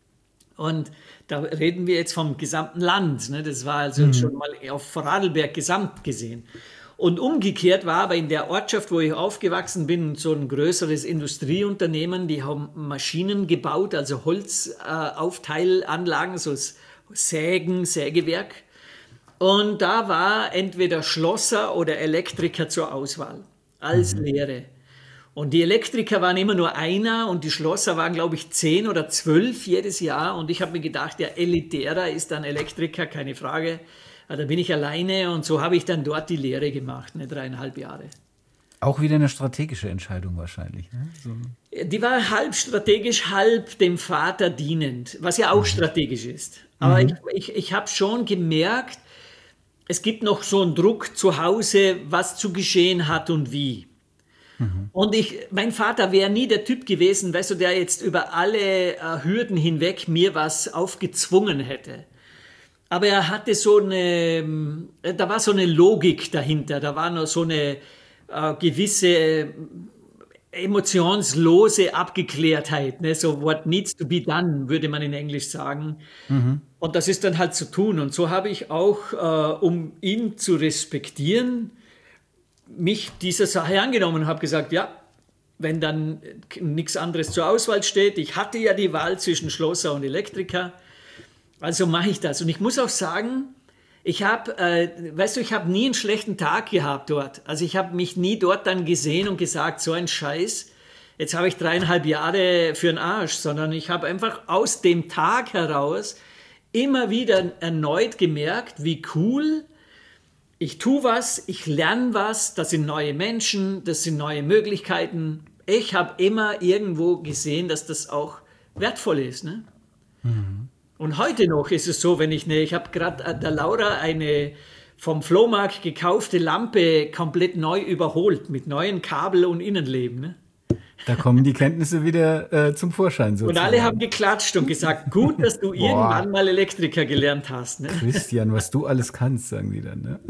Und da reden wir jetzt vom gesamten Land, ne? Das war also mhm. schon mal auf Vorarlberg gesamt gesehen. Und umgekehrt war aber in der Ortschaft, wo ich aufgewachsen bin, so ein größeres Industrieunternehmen, die haben Maschinen gebaut, also Holzauftteilanlagen, äh, so Sägen, Sägewerk. Und da war entweder Schlosser oder Elektriker zur Auswahl als mhm. Lehre. Und die Elektriker waren immer nur einer und die Schlosser waren, glaube ich, zehn oder zwölf jedes Jahr. Und ich habe mir gedacht, der elitärer ist dann Elektriker, keine Frage. Da bin ich alleine und so habe ich dann dort die Lehre gemacht, ne, dreieinhalb Jahre. Auch wieder eine strategische Entscheidung wahrscheinlich. Ne? So. Die war halb strategisch, halb dem Vater dienend, was ja auch mhm. strategisch ist. Aber mhm. ich, ich, ich habe schon gemerkt, es gibt noch so einen Druck zu Hause, was zu geschehen hat und wie. Mhm. Und ich, mein Vater wäre nie der Typ gewesen, weißt du, der jetzt über alle äh, Hürden hinweg mir was aufgezwungen hätte. Aber er hatte so eine, da war so eine Logik dahinter, da war noch so eine äh, gewisse emotionslose Abgeklärtheit, ne? So what needs to be done, würde man in Englisch sagen. Mhm. Und das ist dann halt zu tun. Und so habe ich auch, äh, um ihn zu respektieren, mich dieser Sache angenommen und habe gesagt, ja, wenn dann nichts anderes zur Auswahl steht, ich hatte ja die Wahl zwischen Schlosser und Elektriker, also mache ich das. Und ich muss auch sagen, ich habe, äh, weißt du, ich habe nie einen schlechten Tag gehabt dort. Also ich habe mich nie dort dann gesehen und gesagt, so ein Scheiß, jetzt habe ich dreieinhalb Jahre für den Arsch, sondern ich habe einfach aus dem Tag heraus immer wieder erneut gemerkt, wie cool, ich tue was, ich lerne was, das sind neue Menschen, das sind neue Möglichkeiten. Ich habe immer irgendwo gesehen, dass das auch wertvoll ist, ne? Mhm. Und heute noch ist es so, wenn ich ne, ich habe gerade der Laura eine vom Flohmarkt gekaufte Lampe komplett neu überholt mit neuen Kabel und Innenleben. Ne? Da kommen die Kenntnisse wieder äh, zum Vorschein sozusagen. Und alle haben geklatscht und gesagt, gut, dass du irgendwann mal Elektriker gelernt hast. Ne? Christian, was du alles kannst, sagen die dann. Ne?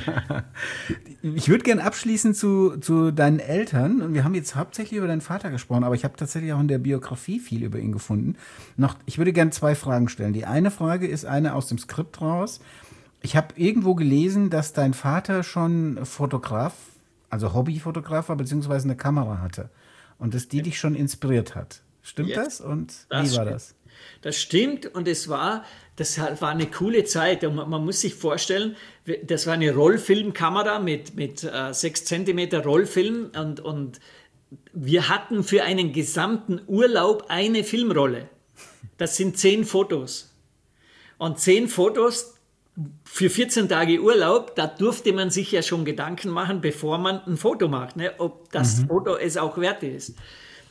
Ich würde gerne abschließen zu, zu deinen Eltern. Und wir haben jetzt hauptsächlich über deinen Vater gesprochen, aber ich habe tatsächlich auch in der Biografie viel über ihn gefunden. Noch, ich würde gerne zwei Fragen stellen. Die eine Frage ist eine aus dem Skript raus. Ich habe irgendwo gelesen, dass dein Vater schon Fotograf, also Hobbyfotograf war, beziehungsweise eine Kamera hatte. Und dass die dich schon inspiriert hat. Stimmt Jetzt, das? Und das wie war stimmt. das? Das stimmt und es war, das war eine coole Zeit. Und man, man muss sich vorstellen, das war eine Rollfilmkamera mit, mit äh, sechs Zentimeter Rollfilm und, und wir hatten für einen gesamten Urlaub eine Filmrolle. Das sind zehn Fotos. Und zehn Fotos für vierzehn Tage Urlaub, da durfte man sich ja schon Gedanken machen, bevor man ein Foto macht, ne? Ob das mhm. Foto es auch wert ist.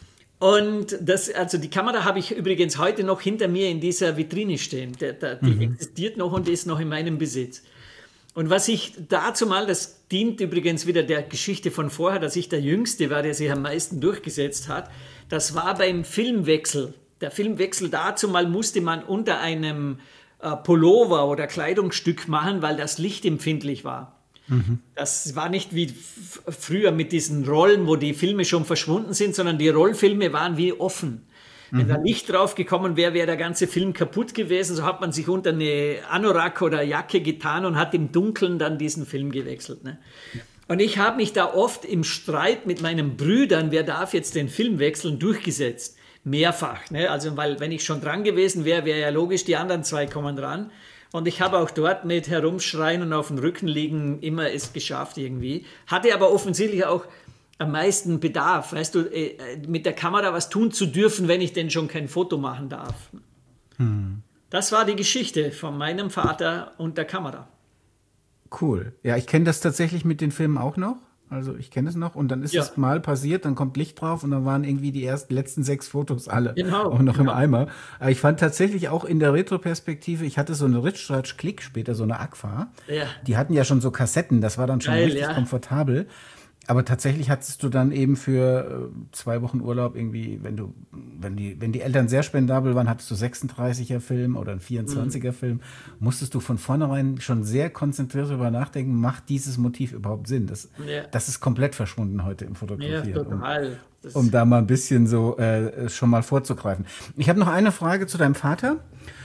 Und das, also die Kamera habe ich übrigens heute noch hinter mir in dieser Vitrine stehen. Der, der, die mhm. existiert noch und ist noch in meinem Besitz. Und was ich dazu mal, das dient übrigens wieder der Geschichte von vorher, dass ich der Jüngste war, der sich am meisten durchgesetzt hat, das war beim Filmwechsel. Der Filmwechsel dazu mal musste man unter einem äh, Pullover oder Kleidungsstück machen, weil das lichtempfindlich war. Mhm. Das war nicht wie f- früher mit diesen Rollen, wo die Filme schon verschwunden sind, sondern die Rollfilme waren wie offen. Wenn da Licht drauf gekommen wäre, wäre der ganze Film kaputt gewesen. So hat man sich unter eine Anorak oder Jacke getan und hat im Dunkeln dann diesen Film gewechselt. Ne? Und ich habe mich da oft im Streit mit meinen Brüdern, wer darf jetzt den Film wechseln, durchgesetzt. Mehrfach. Ne? Also, weil wenn ich schon dran gewesen wäre, wäre ja logisch, die anderen zwei kommen dran. Und ich habe auch dort mit Herumschreien und auf dem Rücken liegen immer es geschafft irgendwie. Hatte aber offensichtlich auch am meisten Bedarf, weißt du, mit der Kamera was tun zu dürfen, wenn ich denn schon kein Foto machen darf. Hm. Das war die Geschichte von meinem Vater und der Kamera. Cool. Ja, ich kenne das tatsächlich mit den Filmen auch noch. Also ich kenne es noch. Und dann ist ja. es mal passiert, dann kommt Licht drauf und dann waren irgendwie die ersten letzten sechs Fotos alle genau, auch noch genau. im Eimer. Aber ich fand tatsächlich auch in der Retro-Perspektive, ich hatte so eine Ritschratsch Click später, so eine Agfa. Ja. Die hatten ja schon so Kassetten, das war dann schon Geil, richtig ja. komfortabel. Aber tatsächlich hattest du dann eben für äh, zwei Wochen Urlaub irgendwie, wenn du, wenn die, wenn die Eltern sehr spendabel waren, hattest du sechsunddreißiger Film oder einen vierundzwanziger mhm. Film, musstest du von vornherein schon sehr konzentriert darüber nachdenken, macht dieses Motiv überhaupt Sinn? Das, ja. das ist komplett verschwunden heute im Fotografieren. Ja, total. Um, um da mal ein bisschen so äh, schon mal vorzugreifen. Ich habe noch eine Frage zu deinem Vater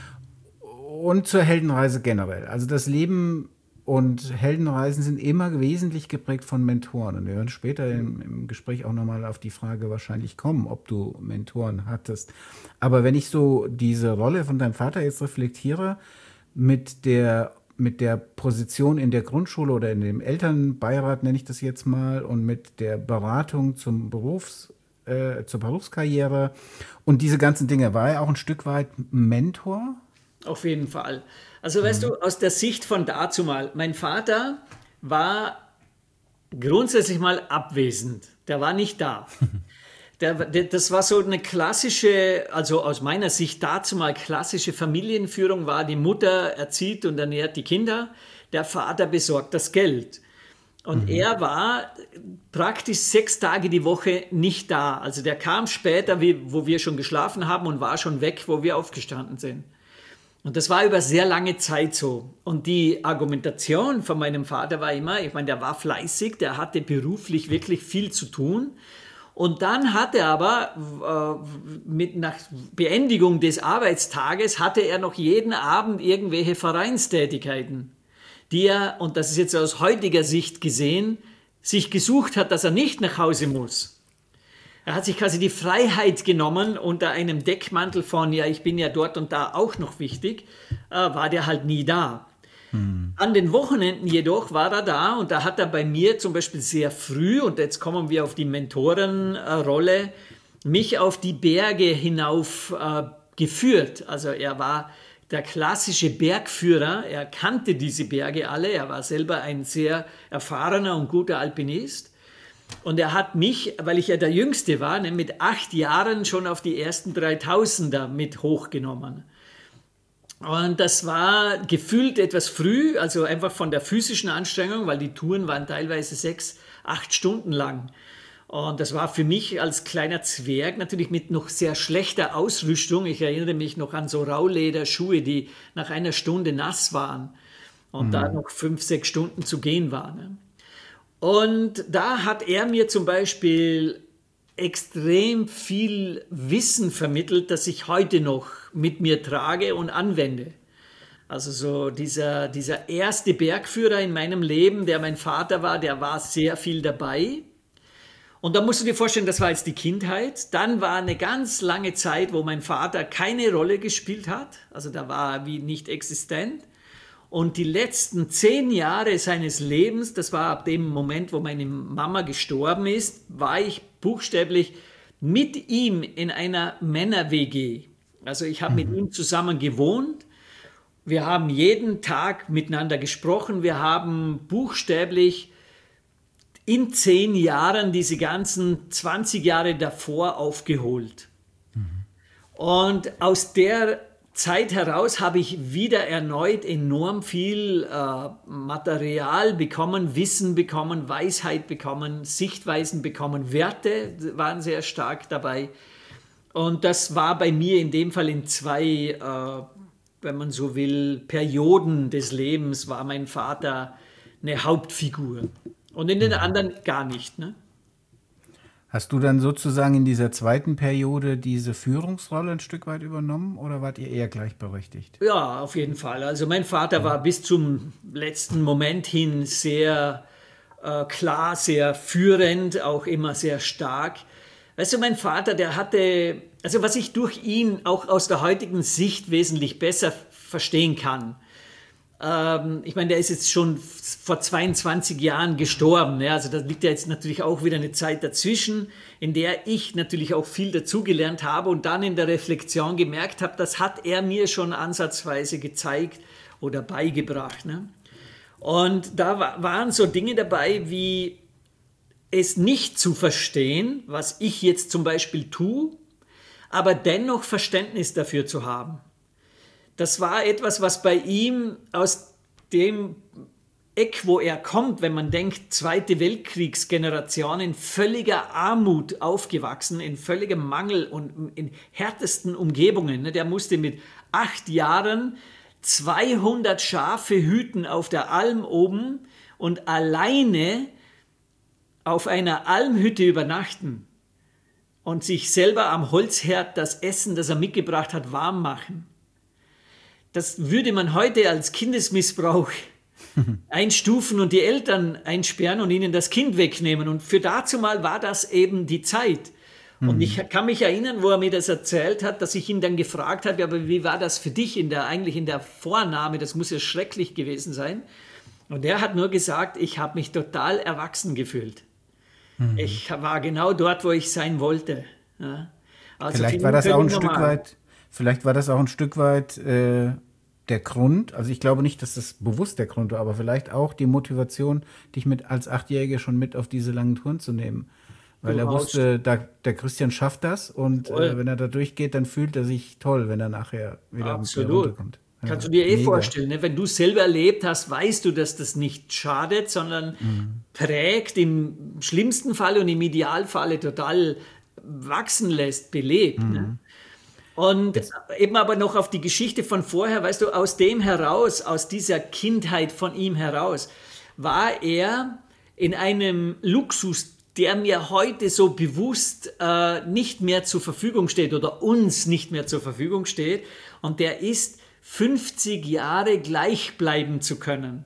und zur Heldenreise generell. Also das Leben und Heldenreisen sind immer wesentlich geprägt von Mentoren. Und wir werden später im, im Gespräch auch nochmal auf die Frage wahrscheinlich kommen, ob du Mentoren hattest. Aber wenn ich so diese Rolle von deinem Vater jetzt reflektiere, mit der, mit der Position in der Grundschule oder in dem Elternbeirat, nenne ich das jetzt mal, und mit der Beratung zum Berufs, äh, zur Berufskarriere und diese ganzen Dinge, war er auch ein Stück weit Mentor? Auf jeden Fall. Also weißt mhm. du, aus der Sicht von dazu mal, mein Vater war grundsätzlich mal abwesend. Der war nicht da. Der, der, das war so eine klassische, also aus meiner Sicht dazu mal klassische Familienführung war, die Mutter erzieht und ernährt die Kinder, der Vater besorgt das Geld. Und mhm. er war praktisch sechs Tage die Woche nicht da. Also der kam später, wie, wo wir schon geschlafen haben und war schon weg, wo wir aufgestanden sind. Und das war über sehr lange Zeit so. Und die Argumentation von meinem Vater war immer, ich meine, der war fleißig, der hatte beruflich wirklich viel zu tun. Und dann hatte er aber, äh, mit, nach Beendigung des Arbeitstages, hatte er noch jeden Abend irgendwelche Vereinstätigkeiten, die er, und das ist jetzt aus heutiger Sicht gesehen, sich gesucht hat, dass er nicht nach Hause muss. Er hat sich quasi die Freiheit genommen, unter einem Deckmantel von, ja, ich bin ja dort und da auch noch wichtig, äh, war der halt nie da. Hm. An den Wochenenden jedoch war er da und da hat er bei mir zum Beispiel sehr früh, und jetzt kommen wir auf die Mentorenrolle, mich auf die Berge hinauf äh, geführt. Also er war der klassische Bergführer, er kannte diese Berge alle, er war selber ein sehr erfahrener und guter Alpinist. Und er hat mich, weil ich ja der Jüngste war, ne, mit acht Jahren schon auf die ersten dreitausender mit hochgenommen. Und das war gefühlt etwas früh, also einfach von der physischen Anstrengung, weil die Touren waren teilweise sechs, acht Stunden lang. Und das war für mich als kleiner Zwerg natürlich mit noch sehr schlechter Ausrüstung. Ich erinnere mich noch an so Raulederschuhe, die nach einer Stunde nass waren und mhm. da noch fünf, sechs Stunden zu gehen waren. Ne? Und da hat er mir zum Beispiel extrem viel Wissen vermittelt, das ich heute noch mit mir trage und anwende. Also so dieser, dieser erste Bergführer in meinem Leben, der mein Vater war, der war sehr viel dabei. Und da musst du dir vorstellen, das war jetzt die Kindheit. Dann war eine ganz lange Zeit, wo mein Vater keine Rolle gespielt hat. Also da war er wie nicht existent. Und die letzten zehn Jahre seines Lebens, das war ab dem Moment, wo meine Mama gestorben ist, war ich buchstäblich mit ihm in einer Männer-W G. Also ich habe mhm. mit ihm zusammen gewohnt. Wir haben jeden Tag miteinander gesprochen. Wir haben buchstäblich in zehn Jahren diese ganzen zwanzig Jahre davor aufgeholt. Mhm. Und aus der Zeit heraus habe ich wieder erneut enorm viel äh, Material bekommen, Wissen bekommen, Weisheit bekommen, Sichtweisen bekommen, Werte waren sehr stark dabei. Und das war bei mir in dem Fall in zwei, äh, wenn man so will, Perioden des Lebens war mein Vater eine Hauptfigur. Und in den anderen gar nicht, ne? Hast du dann sozusagen in dieser zweiten Periode diese Führungsrolle ein Stück weit übernommen oder wart ihr eher gleichberechtigt? Ja, auf jeden Fall. Also mein Vater war bis zum letzten Moment hin sehr äh, klar, sehr führend, auch immer sehr stark. Weißt du, mein Vater, der hatte, also was ich durch ihn auch aus der heutigen Sicht wesentlich besser verstehen kann. Ähm, ich meine, der ist jetzt schon vor zweiundzwanzig Jahren gestorben. Ja? Also da liegt ja jetzt natürlich auch wieder eine Zeit dazwischen, in der ich natürlich auch viel dazugelernt habe und dann in der Reflexion gemerkt habe, das hat er mir schon ansatzweise gezeigt oder beigebracht. Ne? Und da wa- waren so Dinge dabei, wie es nicht zu verstehen, was ich jetzt zum Beispiel tue, aber dennoch Verständnis dafür zu haben. Das war etwas, was bei ihm aus dem Eck, wo er kommt, wenn man denkt, Zweite Weltkriegsgeneration, in völliger Armut aufgewachsen, in völligem Mangel und in härtesten Umgebungen. Der musste mit acht Jahren zweihundert Schafe hüten auf der Alm oben und alleine auf einer Almhütte übernachten und sich selber am Holzherd das Essen, das er mitgebracht hat, warm machen. Das würde man heute als Kindesmissbrauch einstufen und die Eltern einsperren und ihnen das Kind wegnehmen. Und für dazumal war das eben die Zeit. Und mhm. ich kann mich erinnern, wo er mir das erzählt hat, dass ich ihn dann gefragt habe, aber wie war das für dich in der, eigentlich in der Vornahme? Das muss ja schrecklich gewesen sein. Und er hat nur gesagt, ich habe mich total erwachsen gefühlt. Mhm. Ich war genau dort, wo ich sein wollte. Ja. Also vielleicht war das auch ein Stück weit, vielleicht war das auch ein Stück weit äh, der Grund, also ich glaube nicht, dass das bewusst der Grund war, aber vielleicht auch die Motivation, dich mit als Achtjähriger schon mit auf diese langen Touren zu nehmen. Weil du er rauscht. wusste, da, der Christian schafft das und äh, wenn er da durchgeht, dann fühlt er sich toll, wenn er nachher wieder, wieder runterkommt. Ja, kannst du dir eh mega. vorstellen, ne? Wenn du selber erlebt hast, weißt du, dass das nicht schadet, sondern mhm. prägt, im schlimmsten Fall und im Idealfall total wachsen lässt, belebt. Mhm. Ne? Und Jetzt. eben aber noch auf die Geschichte von vorher, weißt du, aus dem heraus, aus dieser Kindheit von ihm heraus, war er in einem Luxus, der mir heute so bewusst äh, nicht mehr zur Verfügung steht oder uns nicht mehr zur Verfügung steht. Und der ist, fünfzig Jahre gleich bleiben zu können.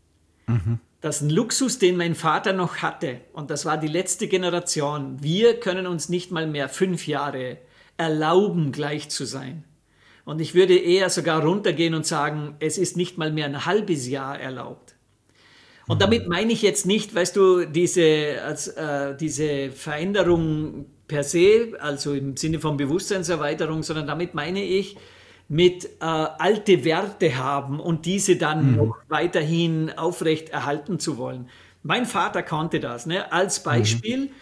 Mhm. Das ist ein Luxus, den mein Vater noch hatte. Und das war die letzte Generation. Wir können uns nicht mal mehr fünf Jahre erlauben, gleich zu sein. Und ich würde eher sogar runtergehen und sagen, es ist nicht mal mehr ein halbes Jahr erlaubt. Und damit meine ich jetzt nicht, weißt du, diese, als, äh, diese Veränderung per se, also im Sinne von Bewusstseinserweiterung, sondern damit meine ich, mit äh, alte Werte haben und diese dann mhm. noch weiterhin aufrecht erhalten zu wollen. Mein Vater konnte das, ne? Als Beispiel, mhm.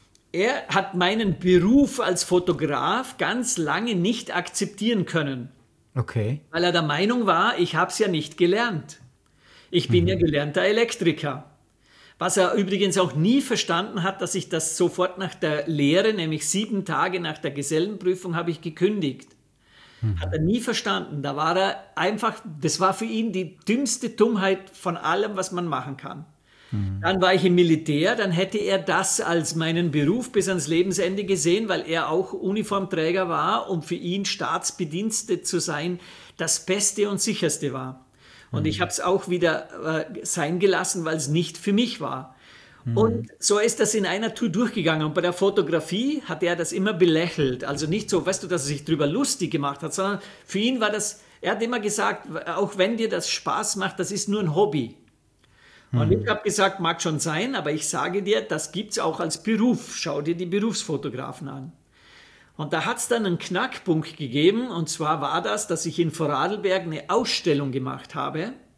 er hat meinen Beruf als Fotograf ganz lange nicht akzeptieren können. Okay. Weil er der Meinung war, ich habe es ja nicht gelernt. Ich bin mhm. ja gelernter Elektriker. Was er übrigens auch nie verstanden hat, dass ich das sofort nach der Lehre, nämlich sieben Tage nach der Gesellenprüfung, habe ich gekündigt. Mhm. Hat er nie verstanden. Da war er einfach, das war für ihn die dümmste Dummheit von allem, was man machen kann. Mhm. Dann war ich im Militär, dann hätte er das als meinen Beruf bis ans Lebensende gesehen, weil er auch Uniformträger war und für ihn Staatsbedienstet zu sein das Beste und Sicherste war. Und mhm. ich habe es auch wieder äh, sein gelassen, weil es nicht für mich war. Mhm. Und so ist das in einer Tour durchgegangen. Und bei der Fotografie hat er das immer belächelt. Also nicht so, weißt du, dass er sich drüber lustig gemacht hat, sondern für ihn war das, er hat immer gesagt, auch wenn dir das Spaß macht, das ist nur ein Hobby. Mhm. Und ich habe gesagt, mag schon sein, aber ich sage dir, das gibt es auch als Beruf. Schau dir die Berufsfotografen an. Und da hat es dann einen Knackpunkt gegeben, und zwar war das, dass ich in Vorarlberg eine Ausstellung gemacht habe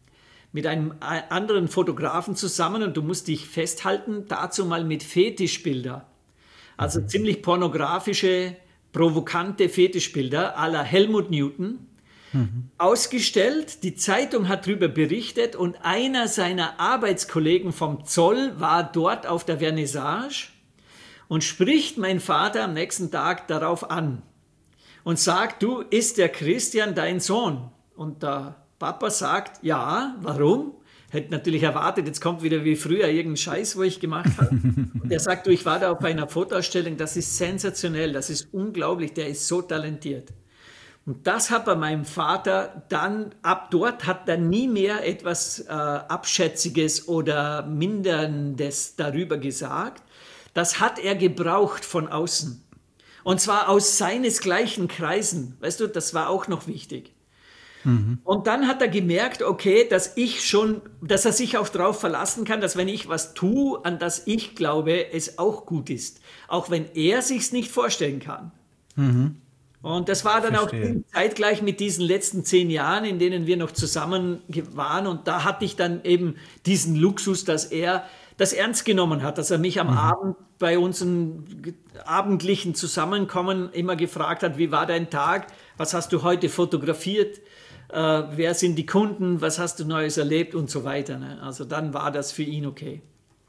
mit einem anderen Fotografen zusammen und du musst dich festhalten, dazu mal mit Fetischbilder. Also mhm. ziemlich pornografische, provokante Fetischbilder à la Helmut Newton. Mhm. Ausgestellt, die Zeitung hat darüber berichtet und einer seiner Arbeitskollegen vom Zoll war dort auf der Vernissage und spricht mein Vater am nächsten Tag darauf an und sagt, du, ist der Christian dein Sohn? Und der Papa sagt, ja, warum? Hätte natürlich erwartet, jetzt kommt wieder wie früher irgendein Scheiß, wo ich gemacht habe. Und er sagt, du, ich war da auf einer Fotoausstellung, das ist sensationell, das ist unglaublich, der ist so talentiert. Und das hat bei meinem Vater dann, ab dort hat er nie mehr etwas äh, Abschätziges oder Minderndes darüber gesagt. Das hat er gebraucht von außen. Und zwar aus seinesgleichen Kreisen. Weißt du, das war auch noch wichtig. Mhm. Und dann hat er gemerkt, okay, dass ich schon, dass er sich auch darauf verlassen kann, dass wenn ich was tue, an das ich glaube, es auch gut ist. Auch wenn er sich's nicht vorstellen kann. Mhm. Und das war dann Verstehe. Auch zeitgleich mit diesen letzten zehn Jahren, in denen wir noch zusammen waren. Und da hatte ich dann eben diesen Luxus, dass er das ernst genommen hat, dass er mich am mhm. Abend bei unseren abendlichen Zusammenkommen immer gefragt hat, wie war dein Tag, was hast du heute fotografiert, äh, wer sind die Kunden, was hast du Neues erlebt und so weiter. Ne? Also dann war das für ihn okay.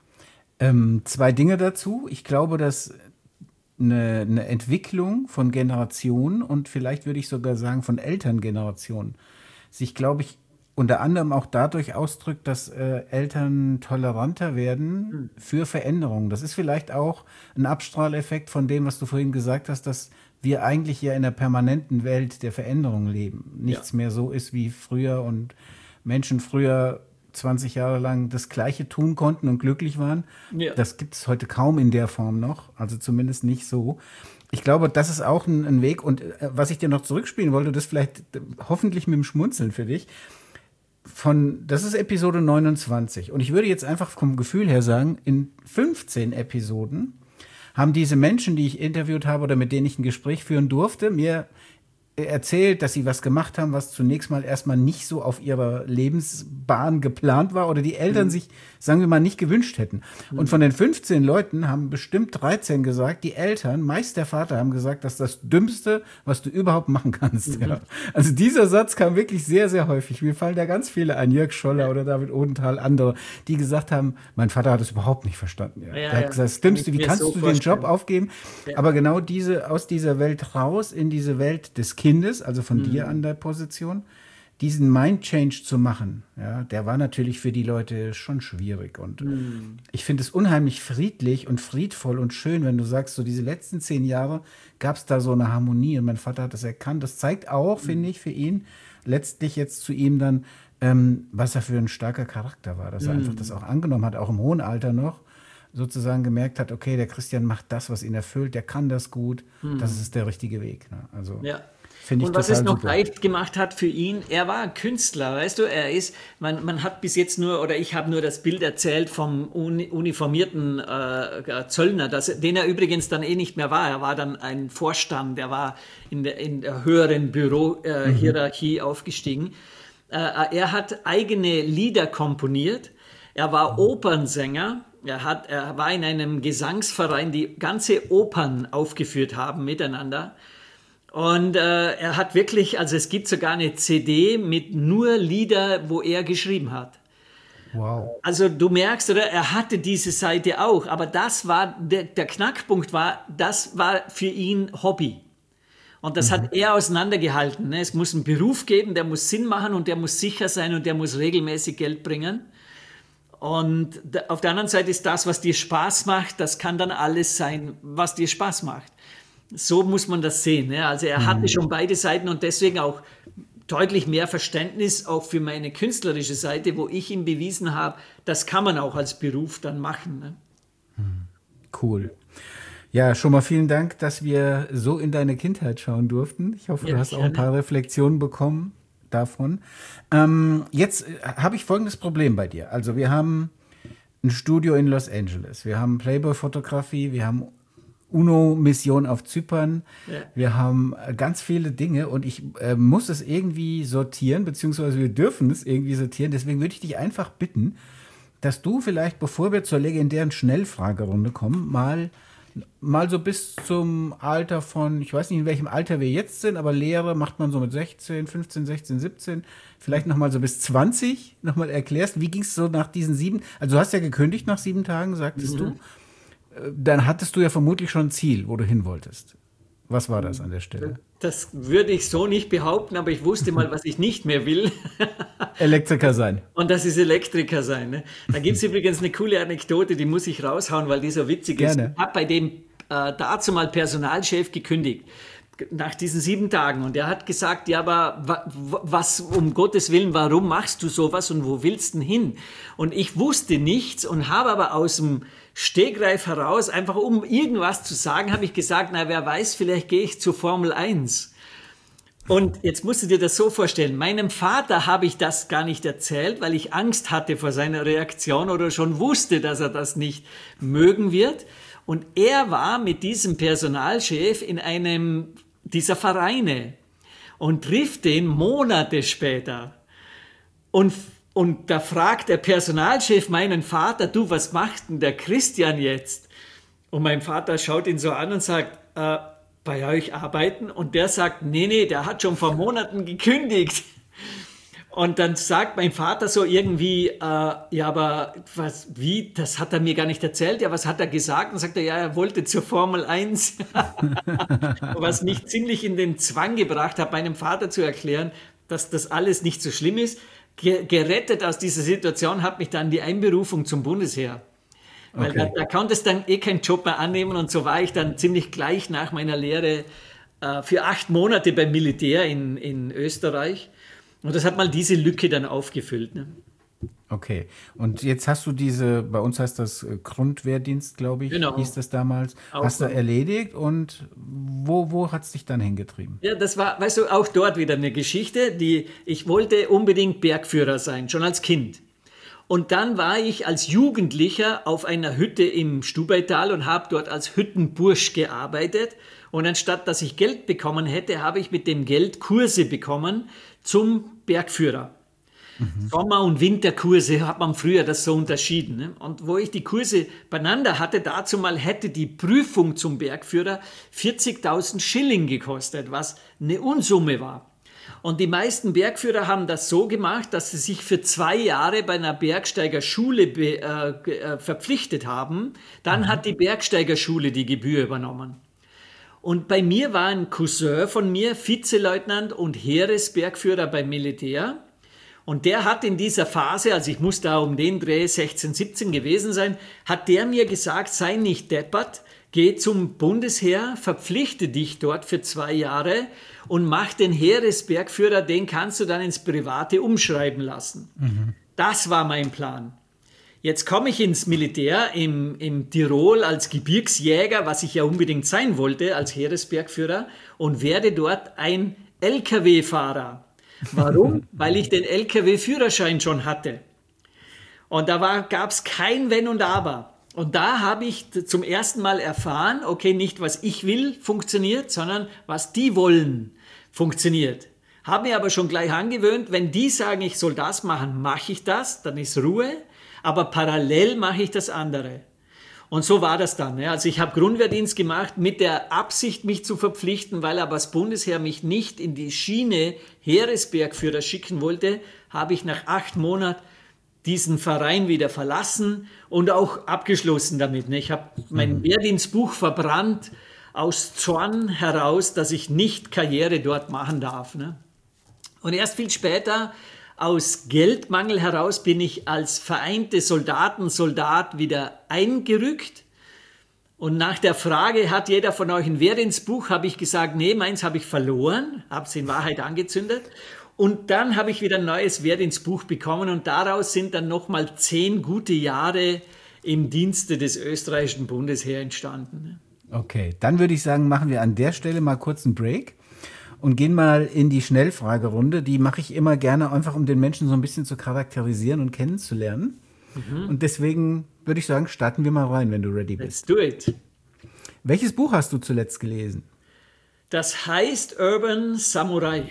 Ähm, zwei Dinge dazu. Ich glaube, dass Eine, eine Entwicklung von Generationen und vielleicht würde ich sogar sagen von Elterngenerationen sich, glaube ich, unter anderem auch dadurch ausdrückt, dass äh, Eltern toleranter werden für Veränderungen. Das ist vielleicht auch ein Abstrahleffekt von dem, was du vorhin gesagt hast, dass wir eigentlich ja in einer permanenten Welt der Veränderung leben. Nichts ja. mehr so ist wie früher und Menschen früher zwanzig Jahre lang das Gleiche tun konnten und glücklich waren. Ja. Das gibt es heute kaum in der Form noch, also zumindest nicht so. Ich glaube, das ist auch ein, ein Weg. Und äh, was ich dir noch zurückspielen wollte, das vielleicht äh, hoffentlich mit dem Schmunzeln für dich. Von, das ist Episode neunundzwanzig. Und ich würde jetzt einfach vom Gefühl her sagen, in fünfzehn Episoden haben diese Menschen, die ich interviewt habe oder mit denen ich ein Gespräch führen durfte, mir erzählt, dass sie was gemacht haben, was zunächst mal erstmal nicht so auf ihrer Lebensbahn geplant war oder die Eltern mhm. sich, sagen wir mal, nicht gewünscht hätten. Mhm. Und von den fünfzehn Leuten haben bestimmt dreizehn gesagt, die Eltern, meist der Vater, haben gesagt, das ist das Dümmste, was du überhaupt machen kannst. Mhm. Ja. Also dieser Satz kam wirklich sehr, sehr häufig. Mir fallen da ganz viele ein, Jörg Scholler ja. oder David Odenthal, andere, die gesagt haben, mein Vater hat es überhaupt nicht verstanden. Ja. Ja, der hat ja. gesagt, das Dümmste, wie kannst so du vorstellen. Den Job aufgeben? Ja. Aber genau diese, aus dieser Welt raus in diese Welt des Kindes, also von mhm. dir an der Position, diesen Mind-Change zu machen, ja, der war natürlich für die Leute schon schwierig. Und mhm. ich finde es unheimlich friedlich und friedvoll und schön, wenn du sagst, so diese letzten zehn Jahre gab es da so eine Harmonie und mein Vater hat das erkannt. Das zeigt auch, mhm. finde ich, für ihn, letztlich jetzt zu ihm dann, ähm, was er für ein starker Charakter war, dass er mhm. einfach das auch angenommen hat, auch im hohen Alter noch, sozusagen gemerkt hat, okay, der Christian macht das, was ihn erfüllt, der kann das gut, mhm. das ist der richtige Weg. Ne? Also ja. Und was es noch leicht gemacht hat für ihn, er war ein Künstler, weißt du, er ist, man, man hat bis jetzt nur, oder ich habe nur das Bild erzählt vom uni, uniformierten äh, Zöllner, das, den er übrigens dann eh nicht mehr war, er war dann ein Vorstand, er war in der, in der höheren Bürohierarchie äh, mhm. aufgestiegen. Äh, er hat eigene Lieder komponiert, er war mhm. Opernsänger, er, hat, er war in einem Gesangsverein, die ganze Opern aufgeführt haben miteinander. Und äh, er hat wirklich, also es gibt sogar eine C D mit nur Lieder, wo er geschrieben hat. Wow. Also du merkst, oder, er hatte diese Seite auch, aber das war, der, der Knackpunkt war, das war für ihn Hobby. Und das mhm. hat er auseinandergehalten. Ne? Es muss einen Beruf geben, der muss Sinn machen und der muss sicher sein und der muss regelmäßig Geld bringen. Und auf der anderen Seite ist das, was dir Spaß macht, das kann dann alles sein, was dir Spaß macht. So muss man das sehen. Ne? Also er hatte schon beide Seiten und deswegen auch deutlich mehr Verständnis auch für meine künstlerische Seite, wo ich ihm bewiesen habe, das kann man auch als Beruf dann machen. Ne? Cool. Ja, schon mal vielen Dank, dass wir so in deine Kindheit schauen durften. Ich hoffe, ja, du hast gerne. Auch ein paar Reflexionen bekommen davon. Ähm, jetzt habe ich folgendes Problem bei dir. Also wir haben ein Studio in Los Angeles, wir haben Playboy-Fotografie, wir haben UNO-Mission auf Zypern. Ja. Wir haben ganz viele Dinge und ich äh, muss es irgendwie sortieren, beziehungsweise wir dürfen es irgendwie sortieren. Deswegen würde ich dich einfach bitten, dass du vielleicht, bevor wir zur legendären Schnellfragerunde kommen, mal, mal so bis zum Alter von, ich weiß nicht, in welchem Alter wir jetzt sind, aber Lehre macht man so mit sechzehn, fünfzehn, sechzehn, siebzehn, vielleicht nochmal so bis zwanzig nochmal erklärst, wie ging es so nach diesen sieben, also du hast ja gekündigt nach sieben Tagen, sagtest mhm. du. Dann hattest du ja vermutlich schon ein Ziel, wo du hin wolltest. Was war das an der Stelle? Das würde ich so nicht behaupten, aber ich wusste mal, was ich nicht mehr will. Elektriker sein. Und das ist Elektriker sein. Ne? Da gibt es übrigens eine coole Anekdote, die muss ich raushauen, weil die so witzig Gerne. ist. Ich habe bei dem äh, dazu mal Personalchef gekündigt. Nach diesen sieben Tagen. Und er hat gesagt, ja, aber was, um Gottes Willen, warum machst du sowas und wo willst du denn hin? Und ich wusste nichts und habe aber aus dem Stegreif heraus, einfach um irgendwas zu sagen, habe ich gesagt, na, wer weiß, vielleicht gehe ich zur Formel eins. Und jetzt musst du dir das so vorstellen, meinem Vater habe ich das gar nicht erzählt, weil ich Angst hatte vor seiner Reaktion oder schon wusste, dass er das nicht mögen wird. Und er war mit diesem Personalchef in einem dieser Vereine und trifft den Monate später. Und, und da fragt der Personalchef meinen Vater, du, was macht denn der Christian jetzt? Und mein Vater schaut ihn so an und sagt, äh, bei euch arbeiten? Und der sagt, nee, nee, der hat schon vor Monaten gekündigt. Und dann sagt mein Vater so irgendwie, äh, ja, aber was, wie, das hat er mir gar nicht erzählt. Ja, was hat er gesagt? Und sagt er, ja, er wollte zur Formel eins. Was mich ziemlich in den Zwang gebracht hat, meinem Vater zu erklären, dass das alles nicht so schlimm ist. Ge- gerettet aus dieser Situation hat mich dann die Einberufung zum Bundesheer. Weil okay. da, da konntest du dann eh keinen Job mehr annehmen. Und so war ich dann ziemlich gleich nach meiner Lehre äh, für acht Monate beim Militär in, in Österreich. Und das hat mal diese Lücke dann aufgefüllt. Ne? Okay. Und jetzt hast du diese, bei uns heißt das Grundwehrdienst, glaube ich, genau. hieß das damals, auch hast du erledigt und wo, wo hat es dich dann hingetrieben? Ja, das war, weißt du, auch dort wieder eine Geschichte, die, ich wollte unbedingt Bergführer sein, schon als Kind. Und dann war ich als Jugendlicher auf einer Hütte im Stubaital und habe dort als Hüttenbursch gearbeitet. Und anstatt, dass ich Geld bekommen hätte, habe ich mit dem Geld Kurse bekommen zum Bergführer. Mhm. Sommer- und Winterkurse hat man früher das so unterschieden. Ne? Und wo ich die Kurse beieinander hatte, dazu mal hätte die Prüfung zum Bergführer vierzigtausend Schilling gekostet, was eine Unsumme war. Und die meisten Bergführer haben das so gemacht, dass sie sich für zwei Jahre bei einer Bergsteigerschule be, äh, verpflichtet haben. Dann mhm. hat die Bergsteigerschule die Gebühr übernommen. Und bei mir war ein Cousin von mir, Vizeleutnant und Heeresbergführer beim Militär. Und der hat in dieser Phase, also ich muss da um den Dreh sechzehn, siebzehn gewesen sein, hat der mir gesagt, sei nicht deppert, geh zum Bundesheer, verpflichte dich dort für zwei Jahre und mach den Heeresbergführer, den kannst du dann ins Private umschreiben lassen. Mhm. Das war mein Plan. Jetzt komme ich ins Militär im, im Tirol als Gebirgsjäger, was ich ja unbedingt sein wollte, als Heeresbergführer, und werde dort ein L K W-Fahrer. Warum? Weil ich den L K W-Führerschein schon hatte. Und da gab es kein Wenn und Aber. Und da habe ich zum ersten Mal erfahren, okay, nicht was ich will funktioniert, sondern was die wollen funktioniert. Habe mir aber schon gleich angewöhnt, wenn die sagen, ich soll das machen, mache ich das, dann ist Ruhe. Aber parallel mache ich das andere. Und so war das dann. Also ich habe Grundwehrdienst gemacht mit der Absicht, mich zu verpflichten, weil aber das Bundesheer mich nicht in die Schiene Heeresbergführer schicken wollte, habe ich nach acht Monaten diesen Verein wieder verlassen und auch abgeschlossen damit. Ich habe mein Wehrdienstbuch verbrannt aus Zorn heraus, dass ich nicht Karriere dort machen darf. Und erst viel später aus Geldmangel heraus bin ich als vereinte Soldaten, Soldat wieder eingerückt. Und nach der Frage, hat jeder von euch ein Wehrdienstbuch, habe ich gesagt, nee, meins habe ich verloren, habe es in Wahrheit angezündet. Und dann habe ich wieder ein neues Wehrdienstbuch bekommen und daraus sind dann nochmal zehn gute Jahre im Dienste des österreichischen Bundesheers entstanden. Okay, dann würde ich sagen, machen wir an der Stelle mal kurz einen Break. Und gehen mal in die Schnellfragerunde. Die mache ich immer gerne, einfach um den Menschen so ein bisschen zu charakterisieren und kennenzulernen. Mhm. Und deswegen würde ich sagen, starten wir mal rein, wenn du ready bist. Let's do it. Welches Buch hast du zuletzt gelesen? Das heißt Urban Samurai.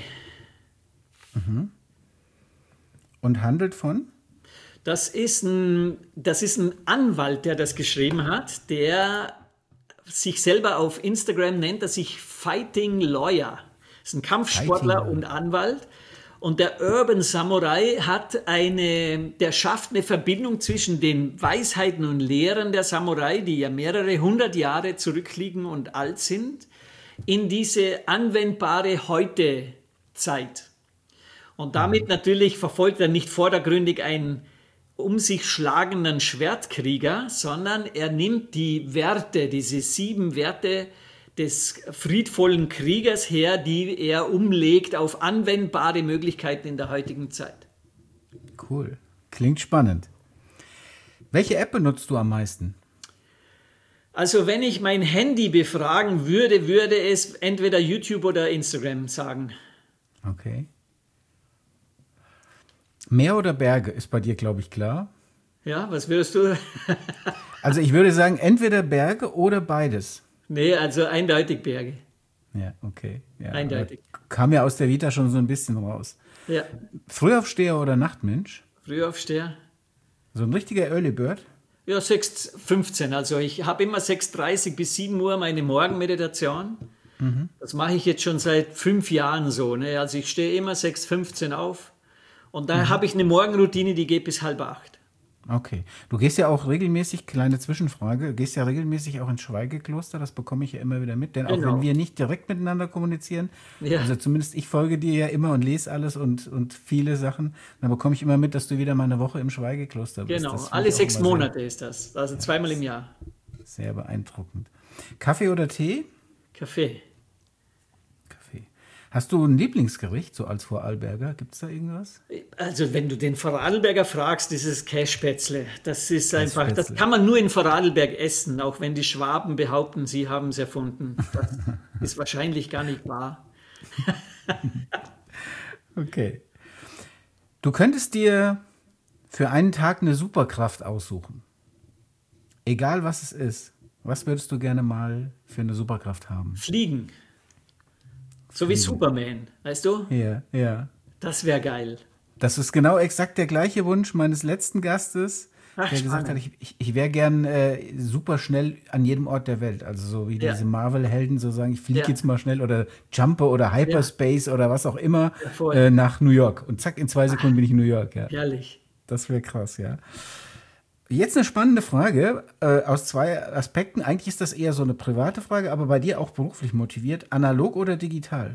Und handelt von? Das ist ein, das ist ein Anwalt, der das geschrieben hat, der sich selber auf Instagram nennt, er sich Fighting Lawyer. Das ist ein Kampfsportler Fighting. und Anwalt. Und der Urban Samurai hat eine, der schafft eine Verbindung zwischen den Weisheiten und Lehren der Samurai, die ja mehrere hundert Jahre zurückliegen und alt sind, in diese anwendbare Heute-Zeit. Und damit natürlich verfolgt er nicht vordergründig einen um sich schlagenden Schwertkrieger, sondern er nimmt die Werte, diese sieben Werte des friedvollen Kriegers her, die er umlegt auf anwendbare Möglichkeiten in der heutigen Zeit. Cool. Klingt spannend. Welche App benutzt du am meisten? Also wenn ich mein Handy befragen würde, würde es entweder YouTube oder Instagram sagen. Okay. Meer oder Berge ist bei dir, glaube ich, klar. Ja, was würdest du? Also ich würde sagen, entweder Berge oder beides. Nee, also eindeutig Berge. Ja, okay. Ja, Eindeutig. kam ja aus der Vita schon so ein bisschen raus. Ja, Frühaufsteher oder Nachtmensch? Frühaufsteher. So ein richtiger Early Bird? Ja, sechs Uhr fünfzehn. Also ich habe immer sechs Uhr dreißig bis sieben Uhr meine Morgenmeditation. Mhm. Das mache ich jetzt schon seit fünf Jahren so. Ne? Also ich stehe immer sechs Uhr fünfzehn auf. Und da mhm. habe ich eine Morgenroutine, die geht bis halb acht. Okay. Du gehst ja auch regelmäßig, kleine Zwischenfrage, du gehst ja regelmäßig auch ins Schweigekloster, das bekomme ich ja immer wieder mit, denn auch Genau. wenn wir nicht direkt miteinander kommunizieren, Ja. also zumindest ich folge dir ja immer und lese alles und, und viele Sachen, dann bekomme ich immer mit, dass du wieder mal eine Woche im Schweigekloster bist. Genau, Das finde alle ich auch sechs immer Monate ist das. Also zweimal im Jahr. Sehr, sehr beeindruckend. Kaffee oder Tee? Kaffee. Kaffee. Hast du ein Lieblingsgericht, so als Vorarlberger? Gibt es da irgendwas? Also wenn du den Vorarlberger fragst, dieses Kässpätzle, das ist einfach, das Kässpätzle. kann man nur in Vorarlberg essen, auch wenn die Schwaben behaupten, sie haben es erfunden. Das ist wahrscheinlich gar nicht wahr. Okay. Du könntest dir für einen Tag eine Superkraft aussuchen. Egal was es ist. Was würdest du gerne mal für eine Superkraft haben? Fliegen. So wie Superman, weißt du? Ja, ja. Das wäre geil. Das ist genau exakt der gleiche Wunsch meines letzten Gastes, Ach, der gesagt hat, spannend. ich, ich, ich wäre gern äh, super schnell an jedem Ort der Welt. Also so wie Ja. diese Marvel-Helden so sagen, ich fliege Ja. jetzt mal schnell oder jumpe oder Hyperspace oder was auch immer Ja, voll. äh, nach New York. Und zack, in zwei Sekunden bin ich in New York. Ja. Herrlich. Das wäre krass, ja. Jetzt eine spannende Frage äh, aus zwei Aspekten. Eigentlich ist das eher so eine private Frage, aber bei dir auch beruflich motiviert. Analog oder digital?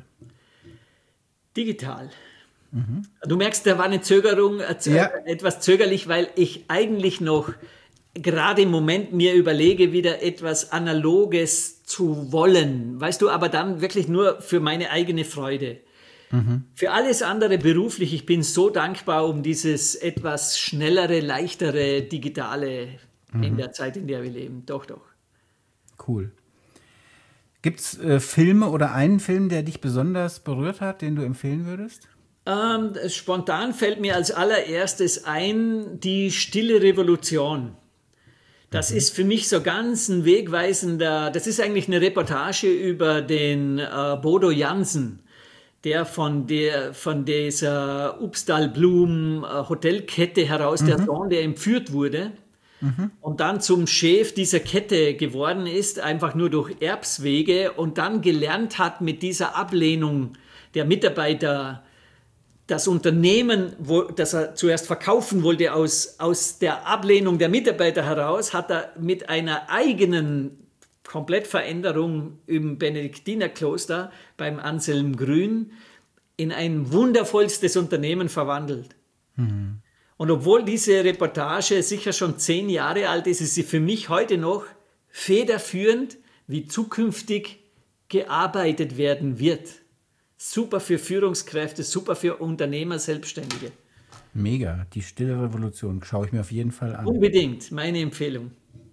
Digital. Du merkst, da war eine Zögerung, äh, zö- Ja. etwas zögerlich, weil ich eigentlich noch gerade im Moment mir überlege, wieder etwas Analoges zu wollen. Weißt du, aber dann wirklich nur für meine eigene Freude. Für alles andere beruflich, ich bin so dankbar um dieses etwas schnellere, leichtere, digitale in der Zeit, in der wir leben. Doch, doch. Cool. Gibt es äh, Filme oder einen Film, der dich besonders berührt hat, den du empfehlen würdest? Ähm, spontan fällt mir als allererstes ein, die Stille Revolution. Das ist für mich so ganz ein wegweisender, das ist eigentlich eine Reportage über den äh, Bodo Jansen, der von der von dieser Upstal Blum äh, Hotelkette heraus, der Sohn, der entführt wurde und dann zum Chef dieser Kette geworden ist, einfach nur durch Erbswege und dann gelernt hat mit dieser Ablehnung der Mitarbeiter, das Unternehmen, wo, das er zuerst verkaufen wollte, aus, aus der Ablehnung der Mitarbeiter heraus, hat er mit einer eigenen Komplettveränderung im Benediktinerkloster beim Anselm Grün in ein wundervollstes Unternehmen verwandelt. Mhm. Und obwohl diese Reportage sicher schon zehn Jahre alt ist, ist sie für mich heute noch federführend, wie zukünftig gearbeitet werden wird. Super für Führungskräfte, super für Unternehmer, Selbstständige. Mega, die Stille Revolution schaue ich mir auf jeden Fall an. Unbedingt, meine Empfehlung.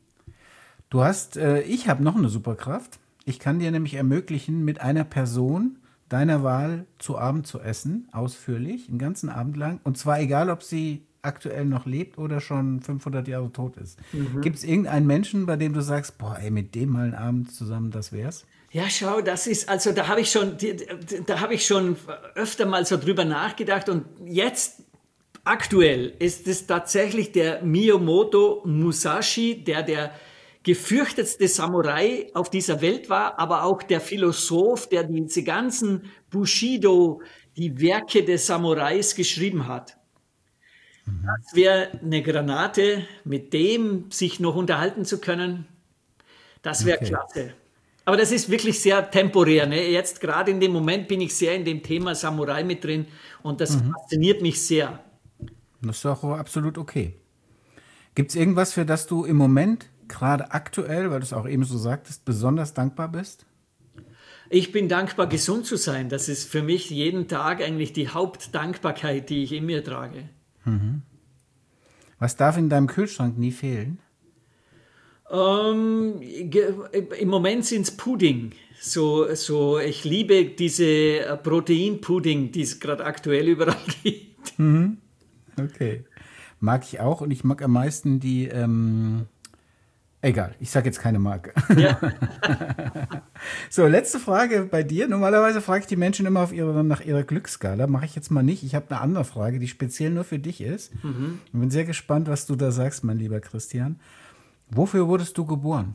Du hast, äh, ich habe noch eine Superkraft. Ich kann dir nämlich ermöglichen, mit einer Person deiner Wahl zu Abend zu essen, ausführlich, einen ganzen Abend lang. Und zwar egal, ob sie aktuell noch lebt oder schon fünfhundert Jahre tot ist. Mhm. Gibt es irgendeinen Menschen, bei dem du sagst, boah, ey, mit dem mal einen Abend zusammen, das wär's? Ja, schau, das ist, also da habe ich schon, da habe ich schon öfter mal so drüber nachgedacht und jetzt aktuell ist es tatsächlich der Miyamoto Musashi, der der gefürchtetste Samurai auf dieser Welt war, aber auch der Philosoph, der diese ganzen Bushido, die Werke des Samurais geschrieben hat. Mhm. Das wäre eine Granate, mit dem sich noch unterhalten zu können. Das wäre okay. Klasse. Aber das ist wirklich sehr temporär. Ne? Jetzt gerade in dem Moment bin ich sehr in dem Thema Samurai mit drin und das mhm. fasziniert mich sehr. Das ist auch absolut okay. Gibt es irgendwas, für das du im Moment gerade aktuell, weil du es auch eben so sagtest, besonders dankbar bist? Ich bin dankbar, gesund zu sein. Das ist für mich jeden Tag eigentlich die Hauptdankbarkeit, die ich in mir trage. Mhm. Was darf in deinem Kühlschrank nie fehlen? Ähm, im Moment sind es Pudding. So, so, ich liebe diese Proteinpudding, die es gerade aktuell überall gibt. Mhm. Okay. Mag ich auch und ich mag am meisten die, ähm, egal, ich sage jetzt keine Marke. Ja. So, letzte Frage bei dir. Normalerweise frage ich die Menschen immer auf ihre, nach ihrer Glücksskala. Mache ich jetzt mal nicht. Ich habe eine andere Frage, die speziell nur für dich ist. Mhm. Ich bin sehr gespannt, was du da sagst, mein lieber Christian. Wofür wurdest du geboren?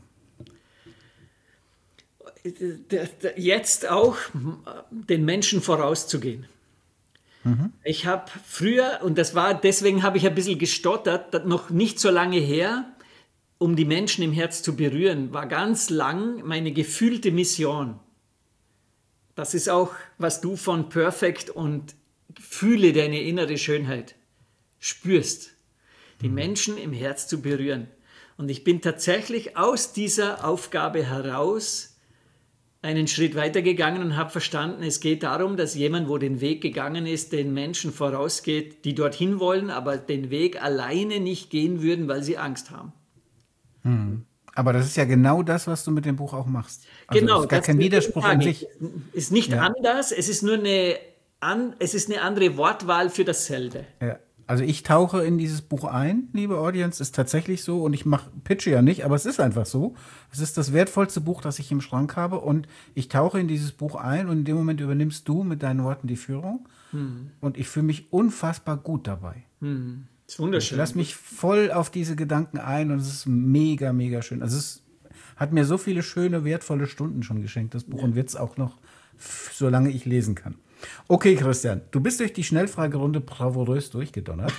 Jetzt auch den Menschen vorauszugehen. Mhm. Ich habe früher, und das war, deswegen habe ich ein bisschen gestottert, noch nicht so lange her, um die Menschen im Herz zu berühren, war ganz lang meine gefühlte Mission. Das ist auch, was du von Perfect und fühle deine innere Schönheit spürst, die mhm. Menschen im Herz zu berühren. Und ich bin tatsächlich aus dieser Aufgabe heraus einen Schritt weitergegangen und habe verstanden, es geht darum, dass jemand, wo den Weg gegangen ist, den Menschen vorausgeht, die dorthin wollen, aber den Weg alleine nicht gehen würden, weil sie Angst haben. Hm. Aber das ist ja genau das, was du mit dem Buch auch machst. Also genau. Das ist gar kein Widerspruch in sich. Es ist nicht ja. anders, es ist nur eine, an, es ist eine andere Wortwahl für dasselbe. Ja. Also ich tauche in dieses Buch ein, liebe Audience, ist tatsächlich so und ich mache pitche ja nicht, aber es ist einfach so. Es ist das wertvollste Buch, das ich im Schrank habe und ich tauche in dieses Buch ein und in dem Moment übernimmst du mit deinen Worten die Führung hm. und ich fühle mich unfassbar gut dabei. Hm. Das ist wunderschön. Ich lasse mich voll auf diese Gedanken ein und es ist mega, mega schön. Also es hat mir so viele schöne, wertvolle Stunden schon geschenkt, das Buch, ja. und wird es auch noch, solange ich lesen kann. Okay, Christian, du bist durch die Schnellfragerunde bravourös durchgedonnert.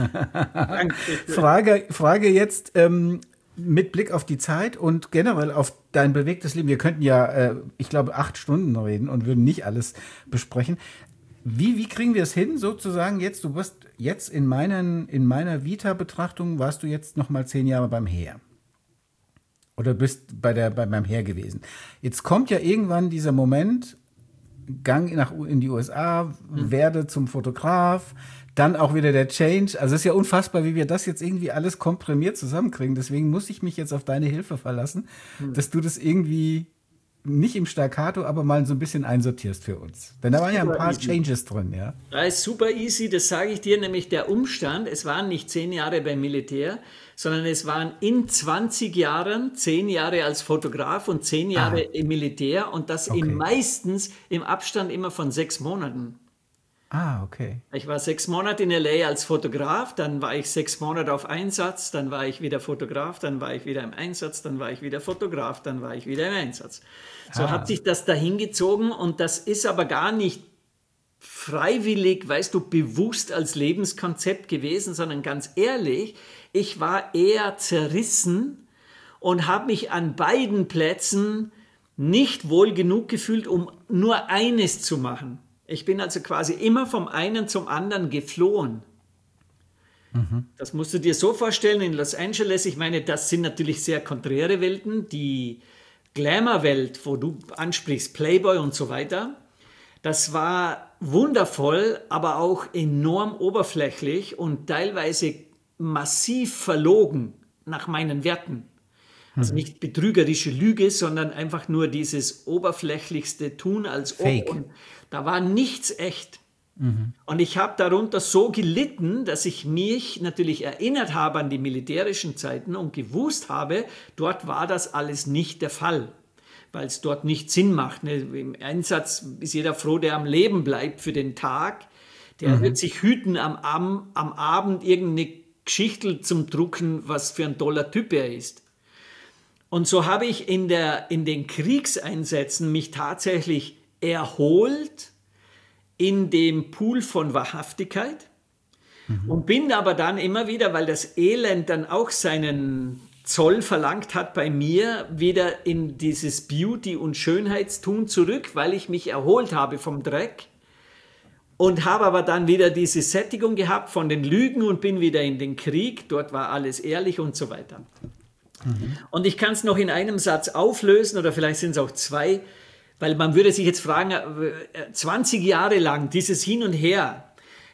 Frage, Frage jetzt ähm, mit Blick auf die Zeit und generell auf dein bewegtes Leben. Wir könnten ja, äh, ich glaube, acht Stunden reden und würden nicht alles besprechen. Wie, wie kriegen wir es hin, sozusagen jetzt, du wirst jetzt in, meinen, in meiner Vita-Betrachtung, warst du jetzt noch mal zehn Jahre beim Heer. Oder bist bei der, bei, beim Heer gewesen. Jetzt kommt ja irgendwann dieser Moment, Gang nach, in die U S A, mhm. werde zum Fotograf, dann auch wieder der Change. Also es ist ja unfassbar, wie wir das jetzt irgendwie alles komprimiert zusammenkriegen. Deswegen muss ich mich jetzt auf deine Hilfe verlassen, mhm. dass du das irgendwie nicht im Staccato, aber mal so ein bisschen einsortierst für uns. Denn da waren ja ein paar Changes drin, ja. Da ist super easy, das sage ich dir, nämlich der Umstand, es waren nicht zehn Jahre beim Militär, sondern es waren in zwanzig Jahren zehn Jahre als Fotograf und zehn Jahre ah. im Militär und das okay. im meistens im Abstand immer von sechs Monaten. Ah, okay. Ich war sechs Monate in L A als Fotograf, dann war ich sechs Monate auf Einsatz, dann war ich wieder Fotograf, dann war ich wieder im Einsatz, dann war ich wieder Fotograf, dann war ich wieder im Einsatz. So ah. hat sich das dahin gezogen und das ist aber gar nicht freiwillig, weißt du, bewusst als Lebenskonzept gewesen, sondern ganz ehrlich, ich war eher zerrissen und habe mich an beiden Plätzen nicht wohl genug gefühlt, um nur eines zu machen. Ich bin also quasi immer vom einen zum anderen geflohen. Mhm. Das musst du dir so vorstellen, in Los Angeles, ich meine, das sind natürlich sehr konträre Welten, die Glamour-Welt, wo du ansprichst, Playboy und so weiter, das war wundervoll, aber auch enorm oberflächlich und teilweise massiv verlogen nach meinen Werten. Also nicht betrügerische Lüge, sondern einfach nur dieses oberflächlichste Tun als Fake. ob. Und da war nichts echt. Mhm. Und ich habe darunter so gelitten, dass ich mich natürlich erinnert habe an die militärischen Zeiten und gewusst habe, dort war das alles nicht der Fall, weil es dort nicht Sinn macht. Ne? Im Einsatz ist jeder froh, der am Leben bleibt für den Tag. Der mhm. wird sich hüten, am, am, am Abend irgendeine Geschichte zum Drucken, was für ein toller Typ er ist. Und so habe ich in, der, in den Kriegseinsätzen mich tatsächlich erholt in dem Pool von Wahrhaftigkeit mhm. und bin aber dann immer wieder, weil das Elend dann auch seinen Zoll verlangt hat bei mir, wieder in dieses Beauty- und Schönheitstun zurück, weil ich mich erholt habe vom Dreck und habe aber dann wieder diese Sättigung gehabt von den Lügen und bin wieder in den Krieg. Dort war alles ehrlich und so weiter. Mhm. Und ich kann es noch in einem Satz auflösen oder vielleicht sind es auch zwei, weil man würde sich jetzt fragen, zwanzig Jahre lang dieses Hin und Her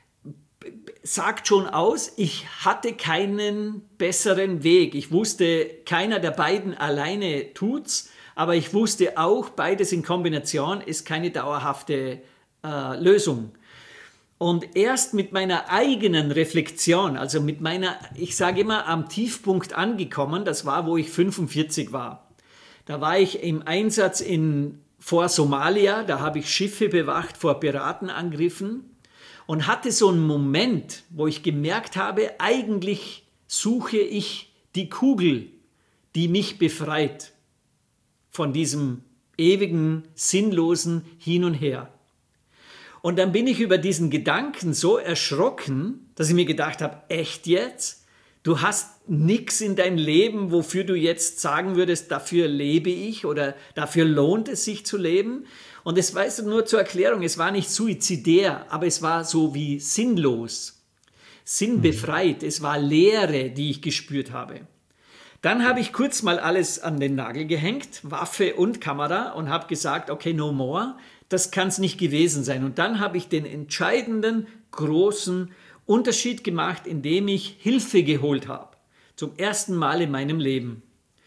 sagt schon aus, ich hatte keinen besseren Weg. Ich wusste, keiner der beiden alleine tut's, aber ich wusste auch, beides in Kombination ist keine dauerhafte äh, Lösung. Und erst mit meiner eigenen Reflexion, also mit meiner, ich sage immer, am Tiefpunkt angekommen, das war, wo ich fünfundvierzig war. Da war ich im Einsatz in, vor Somalia, da habe ich Schiffe bewacht vor Piratenangriffen und hatte so einen Moment, wo ich gemerkt habe, eigentlich suche ich die Kugel, die mich befreit von diesem ewigen, sinnlosen Hin und Her. Und dann bin ich über diesen Gedanken so erschrocken, dass ich mir gedacht habe, echt jetzt? Du hast nichts in dein Leben, wofür du jetzt sagen würdest, dafür lebe ich oder dafür lohnt es sich zu leben. Und es weißt du, nur zur Erklärung, es war nicht suizidär, aber es war so wie sinnlos, sinnbefreit. Mhm. Es war Leere, die ich gespürt habe. Dann habe ich kurz mal alles an den Nagel gehängt, Waffe und Kamera, und habe gesagt, okay, no more. Das kann es nicht gewesen sein. Und dann habe ich den entscheidenden, großen Unterschied gemacht, indem ich Hilfe geholt habe. Zum ersten Mal in meinem Leben.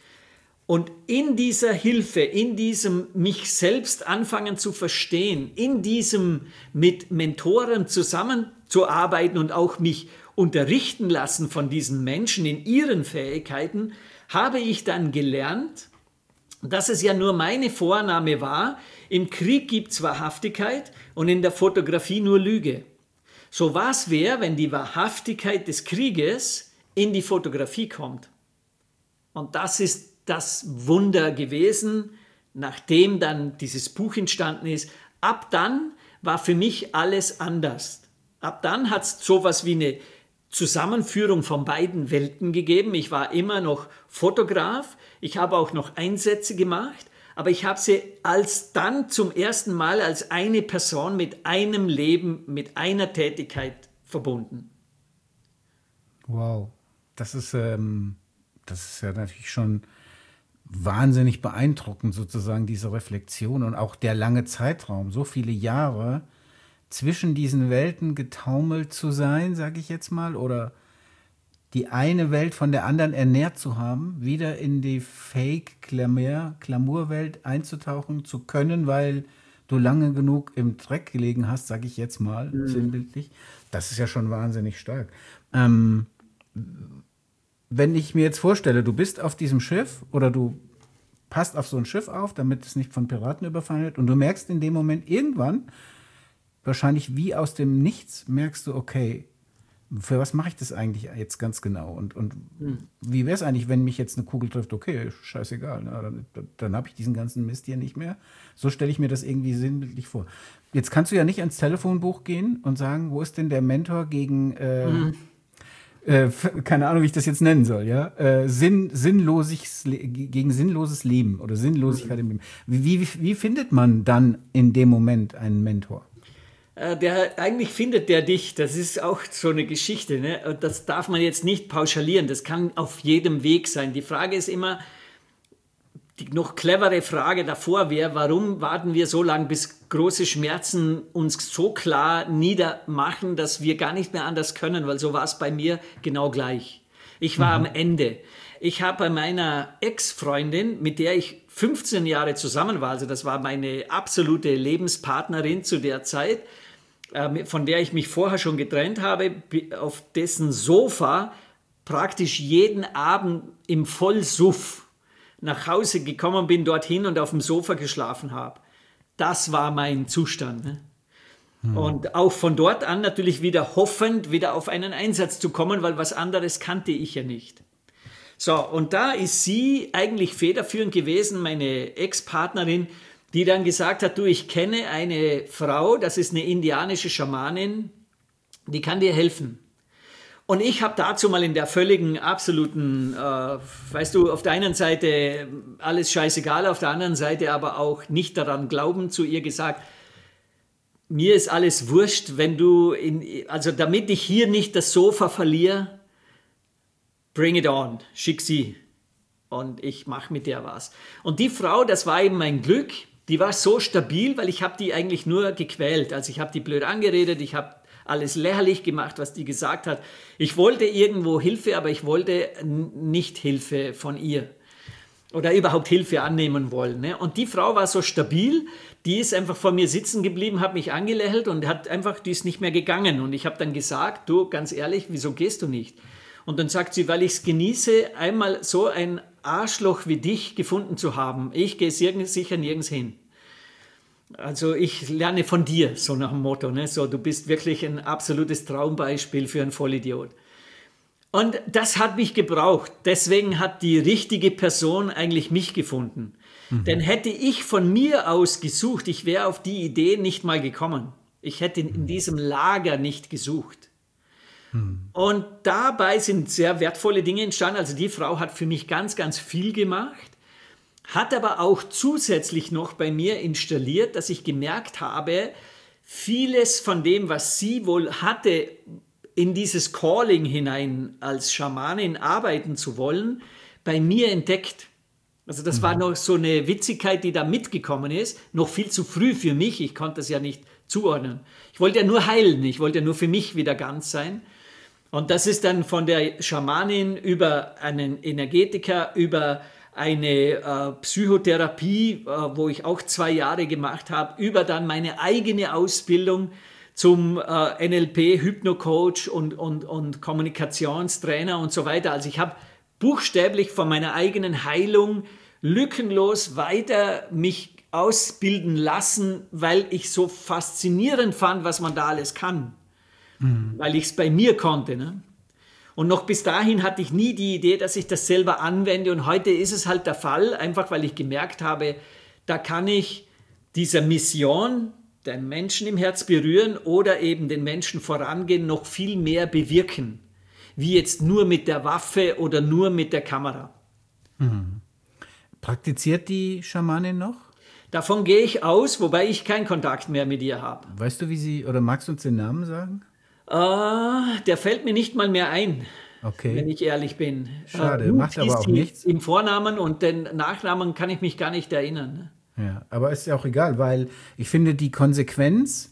Und in dieser Hilfe, in diesem mich selbst anfangen zu verstehen, in diesem mit Mentoren zusammenzuarbeiten und auch mich unterrichten lassen von diesen Menschen in ihren Fähigkeiten, habe ich dann gelernt, dass es ja nur meine Vornahme war, im Krieg gibt es Wahrhaftigkeit und in der Fotografie nur Lüge. So was wäre, wenn die Wahrhaftigkeit des Krieges in die Fotografie kommt. Und das ist das Wunder gewesen, nachdem dann dieses Buch entstanden ist. Ab dann war für mich alles anders. Ab dann hat es sowas wie eine Zusammenführung von beiden Welten gegeben. Ich war immer noch Fotograf, ich habe auch noch Einsätze gemacht, aber ich habe sie als dann zum ersten Mal als eine Person mit einem Leben, mit einer Tätigkeit verbunden. Wow, das ist, ähm, das ist ja natürlich schon wahnsinnig beeindruckend, sozusagen diese Reflexion und auch der lange Zeitraum, so viele Jahre zwischen diesen Welten getaumelt zu sein, sage ich jetzt mal, oder die eine Welt von der anderen ernährt zu haben, wieder in die Fake-Glamour-Welt einzutauchen zu können, weil du lange genug im Dreck gelegen hast, sage ich jetzt mal, mhm. sinnbildlich. Das ist ja schon wahnsinnig stark. Ähm, wenn ich mir jetzt vorstelle, du bist auf diesem Schiff oder du passt auf so ein Schiff auf, damit es nicht von Piraten überfallen wird und du merkst in dem Moment irgendwann, wahrscheinlich wie aus dem Nichts, merkst du, okay, für was mache ich das eigentlich jetzt ganz genau? Und, und hm. wie wäre es eigentlich, wenn mich jetzt eine Kugel trifft? Okay, scheißegal, na, dann, dann habe ich diesen ganzen Mist hier nicht mehr. So stelle ich mir das irgendwie sinnbildlich vor. Jetzt kannst du ja nicht ans Telefonbuch gehen und sagen, wo ist denn der Mentor gegen, äh, hm. äh, keine Ahnung, wie ich das jetzt nennen soll, ja? Äh, Sinn, sinnloses, gegen sinnloses Leben oder Sinnlosigkeit hm. im Leben. Wie, wie, wie findet man dann in dem Moment einen Mentor? Der, eigentlich findet der dich, das ist auch so eine Geschichte, ne? Das darf man jetzt nicht pauschalieren, das kann auf jedem Weg sein. Die Frage ist immer, die noch clevere Frage davor wäre, warum warten wir so lange, bis große Schmerzen uns so klar niedermachen, dass wir gar nicht mehr anders können, weil so war es bei mir genau gleich. Ich war mhm. am Ende. Ich habe bei meiner Ex-Freundin, mit der ich fünfzehn Jahre zusammen war, also das war meine absolute Lebenspartnerin zu der Zeit, äh, von der ich mich vorher schon getrennt habe, auf dessen Sofa praktisch jeden Abend im Vollsuff nach Hause gekommen bin, dorthin und auf dem Sofa geschlafen habe. Das war mein Zustand. Ne? Hm. Und auch von dort an natürlich wieder hoffend, wieder auf einen Einsatz zu kommen, weil was anderes kannte ich ja nicht. So, und da ist sie eigentlich federführend gewesen, meine Ex-Partnerin, die dann gesagt hat, du, ich kenne eine Frau, das ist eine indianische Schamanin, die kann dir helfen. Und ich habe dazu mal in der völligen, absoluten, äh, weißt du, auf der einen Seite alles scheißegal, auf der anderen Seite aber auch nicht daran glauben, zu ihr gesagt, mir ist alles wurscht, wenn du, in, also damit ich hier nicht das Sofa verliere, bring it on, schick sie und ich mache mit der was. Und die Frau, das war eben mein Glück, die war so stabil, weil ich habe die eigentlich nur gequält. Also ich habe die blöd angeredet, ich habe alles lächerlich gemacht, was die gesagt hat. Ich wollte irgendwo Hilfe, aber ich wollte nicht Hilfe von ihr oder überhaupt Hilfe annehmen wollen. Ne? Und die Frau war so stabil, die ist einfach vor mir sitzen geblieben, hat mich angelächelt und hat einfach, die ist nicht mehr gegangen. Und ich habe dann gesagt, du, ganz ehrlich, wieso gehst du nicht? Und dann sagt sie, weil ich es genieße, einmal so ein Arschloch wie dich gefunden zu haben. Ich gehe sicher nirgends hin. Also ich lerne von dir, so nach dem Motto. Ne? So, du bist wirklich ein absolutes Traumbeispiel für einen Vollidiot. Und das hat mich gebraucht. Deswegen hat die richtige Person eigentlich mich gefunden. Mhm. Denn hätte ich von mir aus gesucht, ich wäre auf die Idee nicht mal gekommen. Ich hätte in diesem Lager nicht gesucht. Und dabei sind sehr wertvolle Dinge entstanden. Also die Frau hat für mich ganz, ganz viel gemacht, hat aber auch zusätzlich noch bei mir installiert, dass ich gemerkt habe, vieles von dem, was sie wohl hatte, in dieses Calling hinein als Schamanin arbeiten zu wollen, bei mir entdeckt. Also das mhm. war noch so eine Witzigkeit, die da mitgekommen ist, noch viel zu früh für mich, ich konnte das ja nicht zuordnen. Ich wollte ja nur heilen, ich wollte ja nur für mich wieder ganz sein. Und das ist dann von der Schamanin über einen Energetiker, über eine äh, Psychotherapie, äh, wo ich auch zwei Jahre gemacht habe, über dann meine eigene Ausbildung zum äh, N L P, Hypnocoach und, und, und Kommunikationstrainer und so weiter. Also ich habe buchstäblich von meiner eigenen Heilung lückenlos weiter mich ausbilden lassen, weil ich so faszinierend fand, was man da alles kann. Mhm. Weil ich es bei mir konnte. Ne? Und noch bis dahin hatte ich nie die Idee, dass ich das selber anwende. Und heute ist es halt der Fall, einfach weil ich gemerkt habe, da kann ich dieser Mission, den Menschen im Herz berühren oder eben den Menschen vorangehen, noch viel mehr bewirken. Wie jetzt nur mit der Waffe oder nur mit der Kamera. Mhm. Praktiziert die Schamanin noch? Davon gehe ich aus, wobei ich keinen Kontakt mehr mit ihr habe. Weißt du, wie sie, oder magst du uns den Namen sagen? Uh, der fällt mir nicht mal mehr ein, okay. Wenn ich ehrlich bin. Schade, uh, macht aber auch nichts. Im Vornamen und den Nachnamen kann ich mich gar nicht erinnern. Ja, aber ist ja auch egal, weil ich finde, die Konsequenz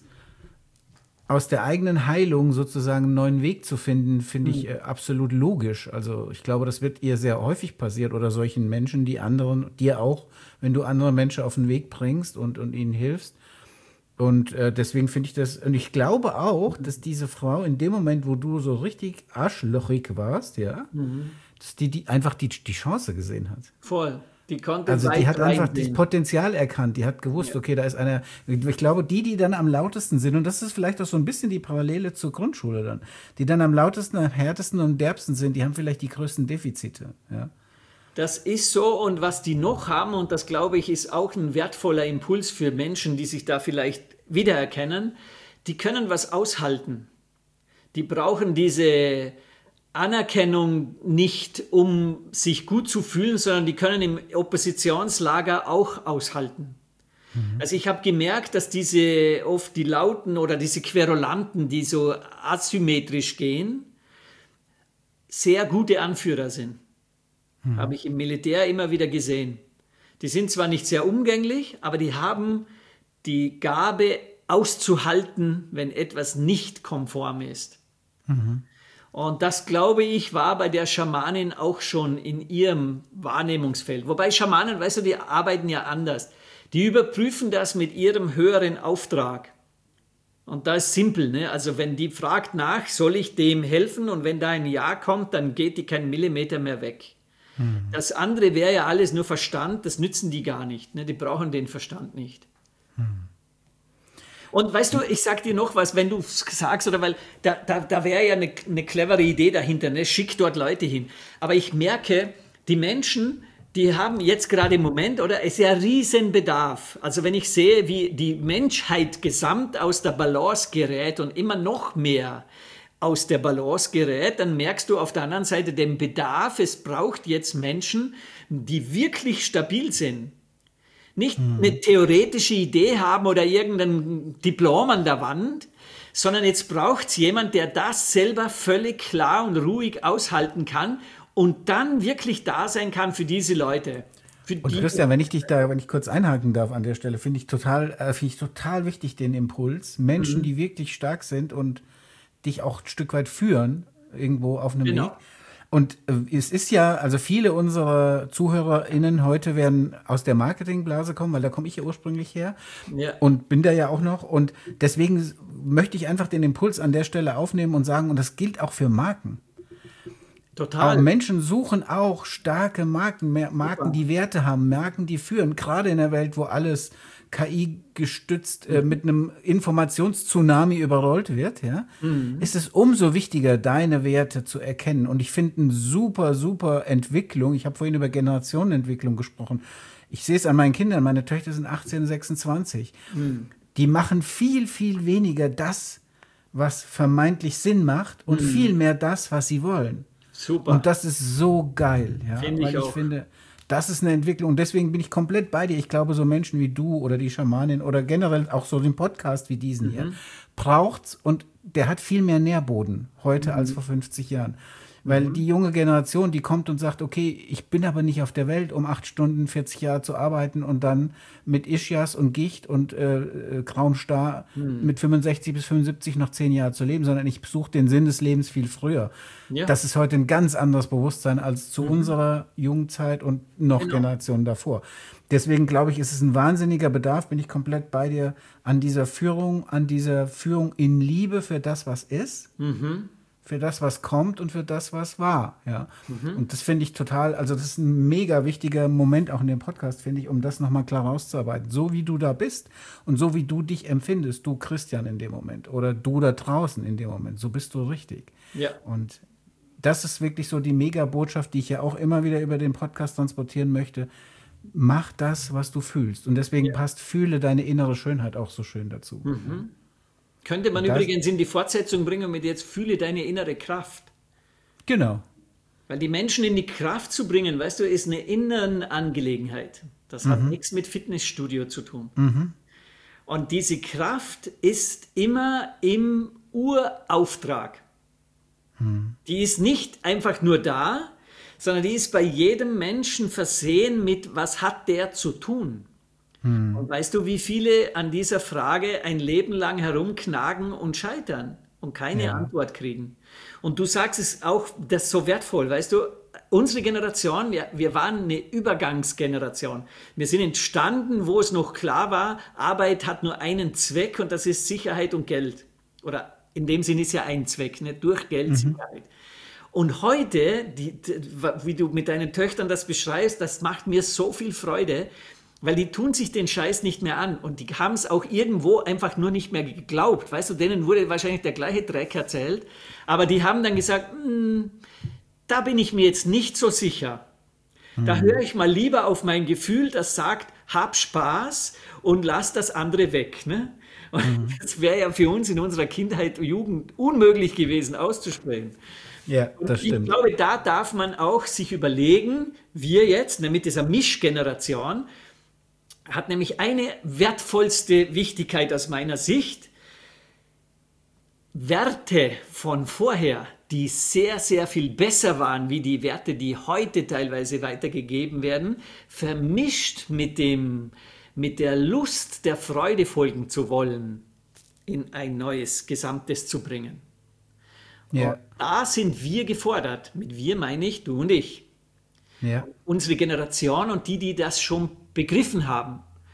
aus der eigenen Heilung sozusagen einen neuen Weg zu finden, finde ich äh, absolut logisch. Also ich glaube, das wird ihr sehr häufig passiert oder solchen Menschen, die anderen, dir auch, wenn du andere Menschen auf den Weg bringst und, und ihnen hilfst. Und äh, deswegen finde ich das, und ich glaube auch, dass diese Frau in dem Moment, wo du so richtig arschlochig warst, ja, mhm. dass die, die einfach die, die Chance gesehen hat. Voll. Die konnte also die hat einfach reingehen. das Potenzial erkannt. Die hat gewusst, ja. okay, da ist einer, ich glaube, die, die dann am lautesten sind, und das ist vielleicht auch so ein bisschen die Parallele zur Grundschule dann, die dann am lautesten, am härtesten und derbsten sind, die haben vielleicht die größten Defizite, ja. Das ist so, und was die noch haben, und das glaube ich ist auch ein wertvoller Impuls für Menschen, die sich da vielleicht wiedererkennen, die können was aushalten. Die brauchen diese Anerkennung nicht, um sich gut zu fühlen, sondern die können im Oppositionslager auch aushalten. Mhm. Also ich habe gemerkt, dass diese oft die Lauten oder diese Querulanten, die so asymmetrisch gehen, sehr gute Anführer sind. Mhm. Habe ich im Militär immer wieder gesehen. Die sind zwar nicht sehr umgänglich, aber die haben die Gabe auszuhalten, wenn etwas nicht konform ist. Mhm. Und das, glaube ich, war bei der Schamanin auch schon in ihrem Wahrnehmungsfeld. Wobei Schamanen, weißt du, die arbeiten ja anders. Die überprüfen das mit ihrem höheren Auftrag. Und da ist simpel, ne? Also wenn die fragt nach, soll ich dem helfen? Und wenn da ein Ja kommt, dann geht die keinen Millimeter mehr weg. Mhm. Das andere wäre ja alles nur Verstand, das nützen die gar nicht. Ne? Die brauchen den Verstand nicht. Mhm. Und weißt du, ich sag dir noch was, wenn du sagst, oder weil da, da, da wäre ja eine, eine clevere Idee dahinter, ne? Schick dort Leute hin. Aber ich merke, die Menschen, die haben jetzt gerade im Moment, oder, ist ja riesen Bedarf. Also wenn ich sehe, wie die Menschheit gesamt aus der Balance gerät und immer noch mehr aus der Balance gerät, dann merkst du auf der anderen Seite den Bedarf. Es braucht jetzt Menschen, die wirklich stabil sind. Nicht hm. eine theoretische Idee haben oder irgendein Diplom an der Wand, sondern jetzt braucht es jemand, der das selber völlig klar und ruhig aushalten kann und dann wirklich da sein kann für diese Leute. Für und die Christian, wenn ich dich da, wenn ich kurz einhaken darf an der Stelle, finde ich total, äh, finde ich total wichtig den Impuls. Menschen, mhm. die wirklich stark sind und dich auch ein Stück weit führen, irgendwo auf einem genau. Weg. Und äh, es ist ja, also viele unserer ZuhörerInnen heute werden aus der Marketingblase kommen, weil da komme ich ja ursprünglich her ja. und bin da ja auch noch. Und deswegen möchte ich einfach den Impuls an der Stelle aufnehmen und sagen, und das gilt auch für Marken. Total. Aber Menschen suchen auch starke Marken, Marken, Super. die Werte haben, Marken, die führen. Gerade in der Welt, wo alles K I gestützt äh, mit einem Informationstsunami überrollt wird, ja, mhm. ist es umso wichtiger, deine Werte zu erkennen. Und ich finde eine super, super Entwicklung. Ich habe vorhin über Generationenentwicklung gesprochen. Ich sehe es an meinen Kindern. Meine Töchter sind achtzehn, sechsundzwanzig. Mhm. Die machen viel, viel weniger das, was vermeintlich Sinn macht und mhm. viel mehr das, was sie wollen. Super. Und das ist so geil, ja, Find weil ich, ich auch. finde, das ist eine Entwicklung und deswegen bin ich komplett bei dir. Ich glaube, so Menschen wie du oder die Schamanin oder generell auch so den Podcast wie diesen mhm. hier braucht's und der hat viel mehr Nährboden heute mhm. als vor fünfzig Jahren. Weil mhm. die junge Generation, die kommt und sagt, okay, ich bin aber nicht auf der Welt, um acht Stunden, vierzig Jahre zu arbeiten und dann mit Ischias und Gicht und äh, grauem Star mhm. mit fünfundsechzig bis fünfundsiebzig noch zehn Jahre zu leben, sondern ich suche den Sinn des Lebens viel früher. Ja. Das ist heute ein ganz anderes Bewusstsein als zu mhm. unserer Jugendzeit und noch genau. Generationen davor. Deswegen glaube ich, ist es ein wahnsinniger Bedarf, bin ich komplett bei dir, an dieser Führung, an dieser Führung in Liebe für das, was ist. Mhm. Für das, was kommt und für das, was war. Ja. Mhm. Und das finde ich total, also das ist ein mega wichtiger Moment auch in dem Podcast, finde ich, um das nochmal klar rauszuarbeiten. So wie du da bist und so wie du dich empfindest, du Christian in dem Moment oder du da draußen in dem Moment, so bist du richtig. Ja. Und das ist wirklich so die Mega-Botschaft, die ich ja auch immer wieder über den Podcast transportieren möchte. Mach das, was du fühlst. Und deswegen ja. passt, fühle deine innere Schönheit auch so schön dazu. Mhm. Könnte man das übrigens in die Fortsetzung bringen mit jetzt fühle deine innere Kraft. Genau. Weil die Menschen in die Kraft zu bringen, weißt du, ist eine innere Angelegenheit. Das hat mhm. nichts mit Fitnessstudio zu tun. Mhm. Und diese Kraft ist immer im Urauftrag. Mhm. Die ist nicht einfach nur da, sondern die ist bei jedem Menschen versehen mit, was hat der zu tun? Und weißt du, wie viele an dieser Frage ein Leben lang herumknagen und scheitern und keine ja. Antwort kriegen? Und du sagst es auch, das ist so wertvoll, weißt du, unsere Generation, wir, wir waren eine Übergangsgeneration. Wir sind entstanden, wo es noch klar war, Arbeit hat nur einen Zweck und das ist Sicherheit und Geld. Oder in dem Sinn ist ja ein Zweck, nicht durch Geld, mhm. Sicherheit. Und heute, die, die, wie du mit deinen Töchtern das beschreibst, das macht mir so viel Freude, weil die tun sich den Scheiß nicht mehr an und die haben es auch irgendwo einfach nur nicht mehr geglaubt. Weißt du, denen wurde wahrscheinlich der gleiche Dreck erzählt, aber die haben dann gesagt, da bin ich mir jetzt nicht so sicher. Da höre ich mal lieber auf mein Gefühl, das sagt, hab Spaß und lass das andere weg. Ne? Und mhm. das wäre ja für uns in unserer Kindheit und Jugend unmöglich gewesen auszusprechen. Ja, das ich stimmt. glaube, da darf man auch sich überlegen, wir jetzt, ne, mit dieser Mischgeneration, hat nämlich eine wertvollste Wichtigkeit aus meiner Sicht. Werte von vorher, die sehr, sehr viel besser waren, wie die Werte, die heute teilweise weitergegeben werden, vermischt mit dem, mit der Lust, der Freude folgen zu wollen, in ein neues Gesamtes zu bringen. Ja. Und da sind wir gefordert. Mit wir meine ich du und ich. Ja. Unsere Generation und die, die das schon begriffen haben.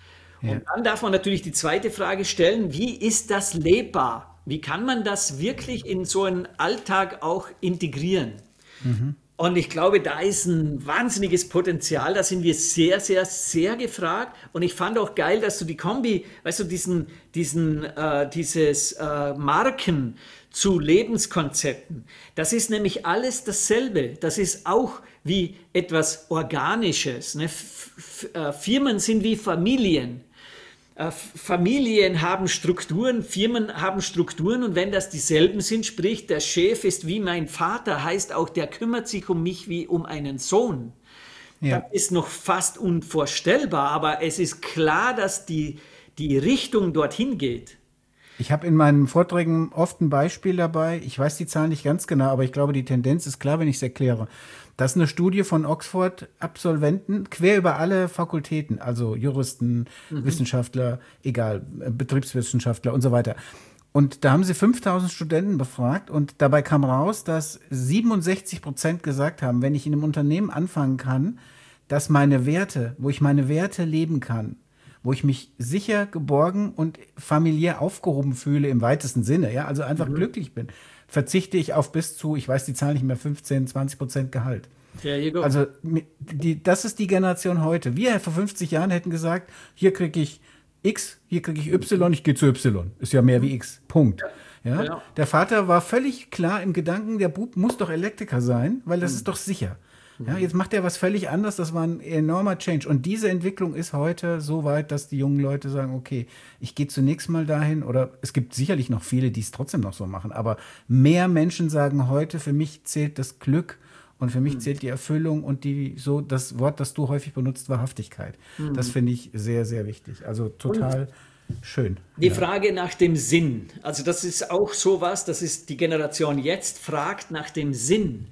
Ja. Und dann darf man natürlich die zweite Frage stellen, wie ist das lebbar? Wie kann man das wirklich in so einen Alltag auch integrieren? Mhm. Und ich glaube, da ist ein wahnsinniges Potenzial. Da sind wir sehr, sehr, sehr gefragt. Und ich fand auch geil, dass du die Kombi, weißt du, diesen, diesen, äh, dieses äh, Marken zu Lebenskonzepten, das ist nämlich alles dasselbe. Das ist auch wie etwas Organisches. Ne? F F äh, Firmen sind wie Familien. Äh, Familien haben Strukturen, Firmen haben Strukturen und wenn das dieselben sind, sprich der Chef ist wie mein Vater, heißt auch, der kümmert sich um mich wie um einen Sohn. Ja. Das ist noch fast unvorstellbar, aber es ist klar, dass die, die Richtung dorthin geht. Ich habe in meinen Vorträgen oft ein Beispiel dabei. Ich weiß die Zahlen nicht ganz genau, aber ich glaube, die Tendenz ist klar, wenn ich es erkläre. Das ist eine Studie von Oxford-Absolventen, quer über alle Fakultäten, also Juristen, mhm. Wissenschaftler, egal, Betriebswissenschaftler und so weiter. Und da haben sie fünftausend Studenten befragt und dabei kam raus, dass siebenundsechzig Prozent gesagt haben, wenn ich in einem Unternehmen anfangen kann, dass meine Werte, wo ich meine Werte leben kann, wo ich mich sicher, geborgen und familiär aufgehoben fühle im weitesten Sinne, ja, also einfach mhm. glücklich bin, verzichte ich auf bis zu, ich weiß die Zahl nicht mehr, fünfzehn, zwanzig Prozent Gehalt. Also die, das ist die Generation heute. Wir vor fünfzig Jahren hätten gesagt, hier kriege ich X, hier kriege ich Y, ich gehe zu Y. Ist ja mehr wie X. Punkt. Ja? Ja. Der Vater war völlig klar im Gedanken, der Bub muss doch Elektriker sein, weil das mhm. ist doch sicher. Ja, jetzt macht er was völlig anderes, das war ein enormer Change. Und diese Entwicklung ist heute so weit, dass die jungen Leute sagen, okay, ich gehe zunächst mal dahin, oder es gibt sicherlich noch viele, die es trotzdem noch so machen, aber mehr Menschen sagen heute, für mich zählt das Glück und für mich mhm. zählt die Erfüllung und die, so das Wort, das du häufig benutzt, Wahrhaftigkeit. Mhm. Das finde ich sehr, sehr wichtig. Also total und schön. Die ja. Frage nach dem Sinn, also das ist auch sowas, das ist die Generation jetzt, fragt nach dem Sinn.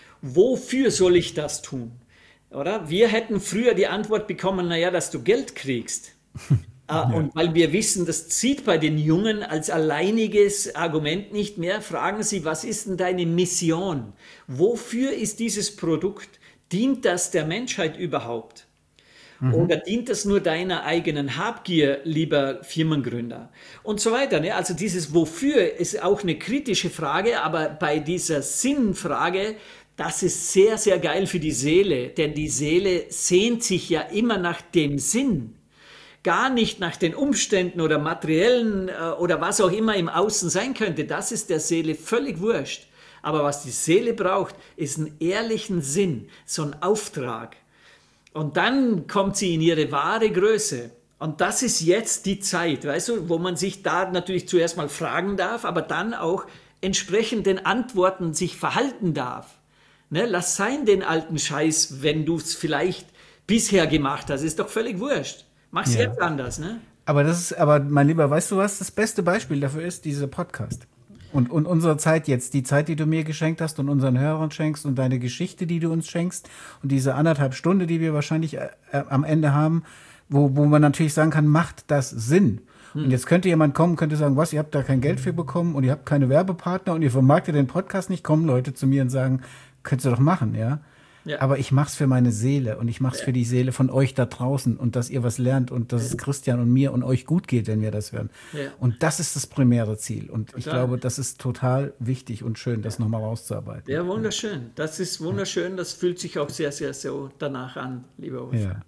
Wofür soll ich das tun? Oder? Wir hätten früher die Antwort bekommen, naja, dass du Geld kriegst. ja. Und weil wir wissen, das zieht bei den Jungen als alleiniges Argument nicht mehr, fragen sie, was ist denn deine Mission? Wofür ist dieses Produkt? Dient das der Menschheit überhaupt? Mhm. Oder dient das nur deiner eigenen Habgier, lieber Firmengründer? Und so weiter. Ne? Also dieses Wofür ist auch eine kritische Frage, aber bei dieser Sinnfrage, das ist sehr, sehr geil für die Seele, denn die Seele sehnt sich ja immer nach dem Sinn, gar nicht nach den Umständen oder materiellen äh, oder was auch immer im Außen sein könnte. Das ist der Seele völlig wurscht. Aber was die Seele braucht, ist einen ehrlichen Sinn, so einen Auftrag. Und dann kommt sie in ihre wahre Größe. Und das ist jetzt die Zeit, weißt du, wo man sich da natürlich zuerst mal fragen darf, aber dann auch entsprechend den Antworten sich verhalten darf. Ne, lass sein den alten Scheiß, wenn du es vielleicht bisher gemacht hast. Ist doch völlig wurscht. Mach's ja. jetzt anders, ne? Aber das ist, aber mein Lieber, weißt du was? Das beste Beispiel dafür ist dieser Podcast. Und, und unsere Zeit jetzt, die Zeit, die du mir geschenkt hast und unseren Hörern schenkst und deine Geschichte, die du uns schenkst und diese anderthalb Stunde, die wir wahrscheinlich äh, am Ende haben, wo, wo man natürlich sagen kann, macht das Sinn? Hm. Und jetzt könnte jemand kommen, könnte sagen, was, ihr habt da kein Geld für bekommen und ihr habt keine Werbepartner und ihr vermarktet den Podcast nicht, kommen Leute zu mir und sagen, könntest du doch machen, ja? Ja. Aber ich mach's für meine Seele und ich mach's ja. für die Seele von euch da draußen und dass ihr was lernt und dass ja. es Christian und mir und euch gut geht, wenn wir das hören. Ja. Und das ist das primäre Ziel. Und total. Ich glaube, das ist total wichtig und schön, das nochmal rauszuarbeiten. Ja, wunderschön. Das ist wunderschön. Das fühlt sich auch sehr, sehr so danach an, lieber Wolf. Ja.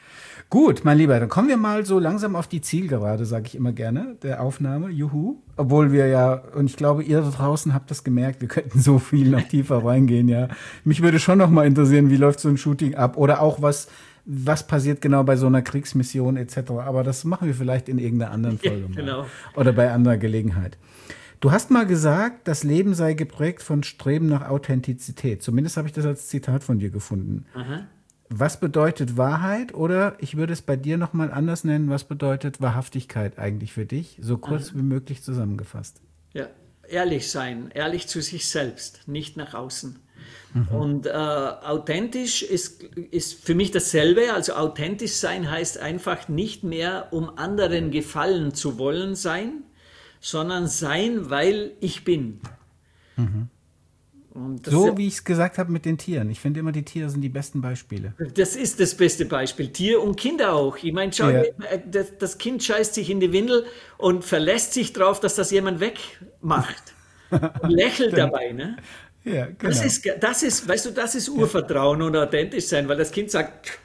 Gut, mein Lieber, dann kommen wir mal so langsam auf die Zielgerade, sage ich immer gerne, der Aufnahme. Juhu. Obwohl wir ja, und ich glaube, ihr da draußen habt das gemerkt, wir könnten so viel noch tiefer reingehen, ja. Mich würde schon noch mal interessieren, wie läuft so ein Shooting ab oder auch was, was passiert genau bei so einer Kriegsmission et cetera. Aber das machen wir vielleicht in irgendeiner anderen Folge ja, genau. mal. Oder bei anderer Gelegenheit. Du hast mal gesagt, das Leben sei geprägt von Streben nach Authentizität. Zumindest habe ich das als Zitat von dir gefunden. Aha. Was bedeutet Wahrheit oder ich würde es bei dir nochmal anders nennen, was bedeutet Wahrhaftigkeit eigentlich für dich? So kurz Aha. wie möglich zusammengefasst. Ja, ehrlich sein, ehrlich zu sich selbst, nicht nach außen. Mhm. Und äh, authentisch ist, ist für mich dasselbe, also authentisch sein heißt einfach nicht mehr, um anderen gefallen zu wollen sein, sondern sein, weil ich bin. Mhm. Und das So ist, wie ich es gesagt habe mit den Tieren. Ich finde immer, die Tiere sind die besten Beispiele. das ist das beste Beispiel. Tier und Kinder auch. Ich meine, schau, Ja, dir, äh, das, das Kind scheißt sich in die Windel und verlässt sich drauf, dass das jemand wegmacht. Und lächelt stimmt. dabei, ne? Ja, Das genau. ist, ge- das ist, weißt du, das ist Urvertrauen und authentisch sein, weil das Kind sagt,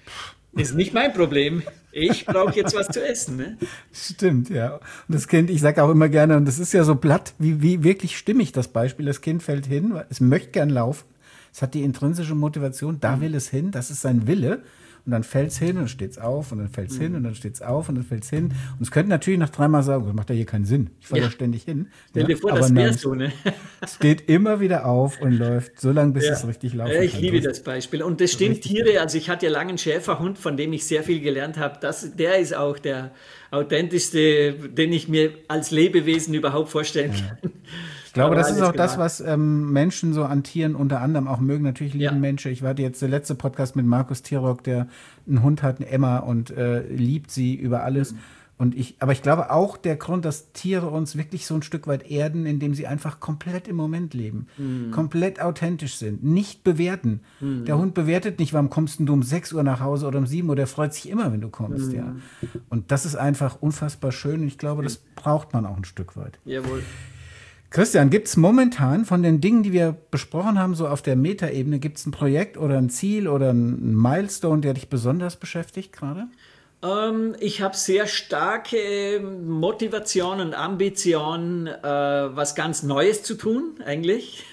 ist nicht mein Problem. Ich brauche jetzt was zu essen, ne? Stimmt, ja. Und das Kind, ich sage auch immer gerne, und das ist ja so platt, wie, wie wirklich stimmig das Beispiel. Das Kind fällt hin, weil es möchte gern laufen. Es hat die intrinsische Motivation, da will es hin, das ist sein Wille. Und dann fällt es hin und dann steht es auf und dann fällt es hin und dann steht es auf und dann fällt es hin. Und es könnte natürlich nach dreimal sagen, das macht ja hier keinen Sinn. Ich falle Ja, ja ständig hin. stell Ja, dir vor, aber das wäre nein, so, ne? es steht immer wieder auf und läuft so lange, bis Ja. es richtig laufen Ja, ich kann. liebe Du hast das Beispiel. Und das stimmt, richtig Tiere, also ich hatte ja lange einen Schäferhund, von dem ich sehr viel gelernt habe. Das, der ist auch der authentischste, den ich mir als Lebewesen überhaupt vorstellen kann. Ich glaube, Aber das ist alles auch das, gemacht. was ähm, Menschen so an Tieren unter anderem auch mögen. Natürlich lieben Ja. Menschen. Ich hatte jetzt der letzte Podcast mit Markus Tirock, der einen Hund hat, eine Emma, und äh, liebt sie über alles. Und ich, aber ich glaube auch der Grund, dass Tiere uns wirklich so ein Stück weit erden, indem sie einfach komplett im Moment leben, komplett authentisch sind, nicht bewerten. Der Hund bewertet nicht, warum kommst denn du um sechs Uhr nach Hause oder um sieben Uhr, der freut sich immer, wenn du kommst, ja. Und das ist einfach unfassbar schön und ich glaube, das braucht man auch ein Stück weit. Jawohl. Christian, gibt es momentan von den Dingen, die wir besprochen haben, so auf der Metaebene, gibt es ein Projekt oder ein Ziel oder ein Milestone, der dich besonders beschäftigt gerade? Ähm, ich habe sehr starke Motivation und Ambition, äh, was ganz Neues zu tun, eigentlich.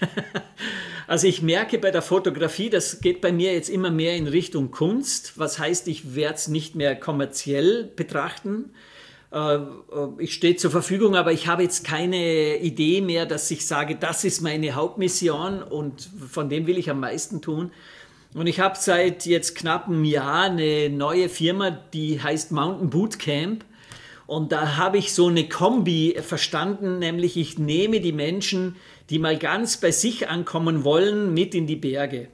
Also ich merke bei der Fotografie, das geht bei mir jetzt immer mehr in Richtung Kunst. Was heißt, ich werde es nicht mehr kommerziell betrachten. Äh, Ich stehe zur Verfügung, aber ich habe jetzt keine Idee mehr, dass ich sage, das ist meine Hauptmission und von dem will ich am meisten tun. Und ich habe seit jetzt knapp einem Jahr eine neue Firma, die heißt Mountain Bootcamp. Und da habe ich so eine Kombi verstanden, nämlich ich nehme die Menschen, die mal ganz bei sich ankommen wollen, mit in die Berge.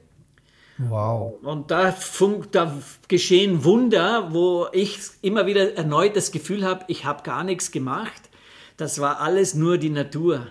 Wow. Und da, fun- da geschehen Wunder, wo ich immer wieder erneut das Gefühl habe, ich habe gar nichts gemacht. Das war alles nur die Natur.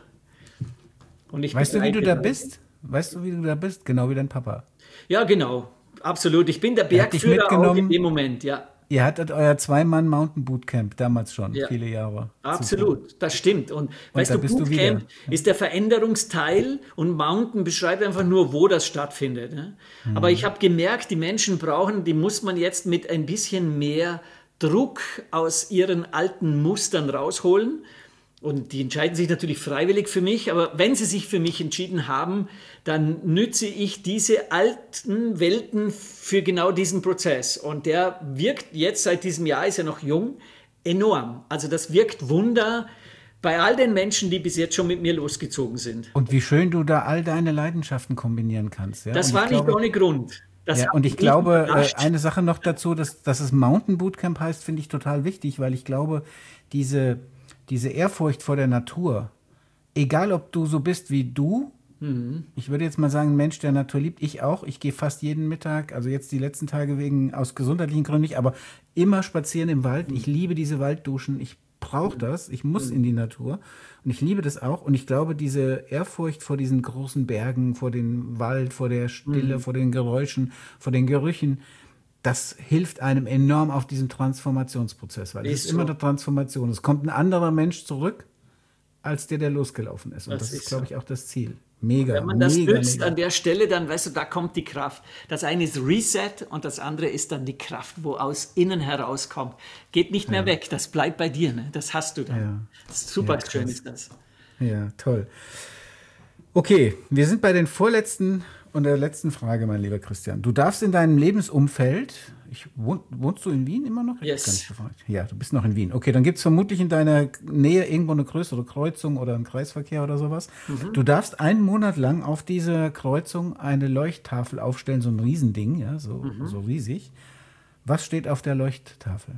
Und ich Weißt du, wie du begleite da das. bist? Weißt du, wie du da bist? Genau wie dein Papa. Ja, genau. Absolut. Ich bin der Er hat dich Bergführer auch in mitgenommen. dem Moment, ja. Ihr hattet euer Zwei-Mann-Mountain-Bootcamp damals schon, Ja. viele Jahre zuvor. Absolut, das stimmt. Und weißt da du, bist du Bootcamp wieder. ist der Veränderungsteil und Mountain beschreibt einfach nur, wo das stattfindet. Ne? Aber ich habe gemerkt, die Menschen brauchen, die muss man jetzt mit ein bisschen mehr Druck aus ihren alten Mustern rausholen. Und die entscheiden sich natürlich freiwillig für mich, aber wenn sie sich für mich entschieden haben, dann nütze ich diese alten Welten für genau diesen Prozess. Und der wirkt jetzt, seit diesem Jahr ist er noch jung, enorm. Also das wirkt Wunder bei all den Menschen, die bis jetzt schon mit mir losgezogen sind. Und wie schön du da all deine Leidenschaften kombinieren kannst. Ja? Das Und war ich nicht glaube, ohne Grund. Das ja, hat und ich mich glaube, äh, überrascht. eine Sache noch dazu, dass, dass es Mountain Bootcamp heißt, finde ich total wichtig, weil ich glaube, diese, diese Ehrfurcht vor der Natur, egal ob du so bist wie du, ich würde jetzt mal sagen, ein Mensch, der Natur liebt, ich auch, ich gehe fast jeden Mittag, also jetzt die letzten Tage wegen, aus gesundheitlichen Gründen nicht, aber immer spazieren im Wald. Ich liebe diese Waldduschen, ich brauche das, ich muss in die Natur und ich liebe das auch und ich glaube, diese Ehrfurcht vor diesen großen Bergen, vor dem Wald, vor der Stille, vor den Geräuschen, vor den Gerüchen, das hilft einem enorm auf diesem Transformationsprozess, weil es Ist ist immer so. eine Transformation. Es kommt ein anderer Mensch zurück, als der, der losgelaufen ist. Und Das das, ist ist, glaube so. ich, auch das Ziel. Mega, Wenn man das mega, nützt mega. an der Stelle, dann weißt du, da kommt die Kraft. Das eine ist Reset und das andere ist dann die Kraft, wo aus innen herauskommt. Geht nicht mehr weg, das bleibt bei dir, ne? Das hast du dann. Ja. Das ist super Ja, krass. schön ist das. Ja, toll. Okay, wir sind bei den vorletzten und der letzten Frage, mein lieber Christian. Du darfst in deinem Lebensumfeld, ich, wohn, wohnst du in Wien immer noch? Ich Yes. hab's gar nicht gefragt. Ja, du bist noch in Wien. Okay, dann gibt es vermutlich in deiner Nähe irgendwo eine größere Kreuzung oder einen Kreisverkehr oder sowas. Du darfst einen Monat lang auf dieser Kreuzung eine Leuchttafel aufstellen, so ein Riesending, ja, so, so riesig. Was steht auf der Leuchttafel?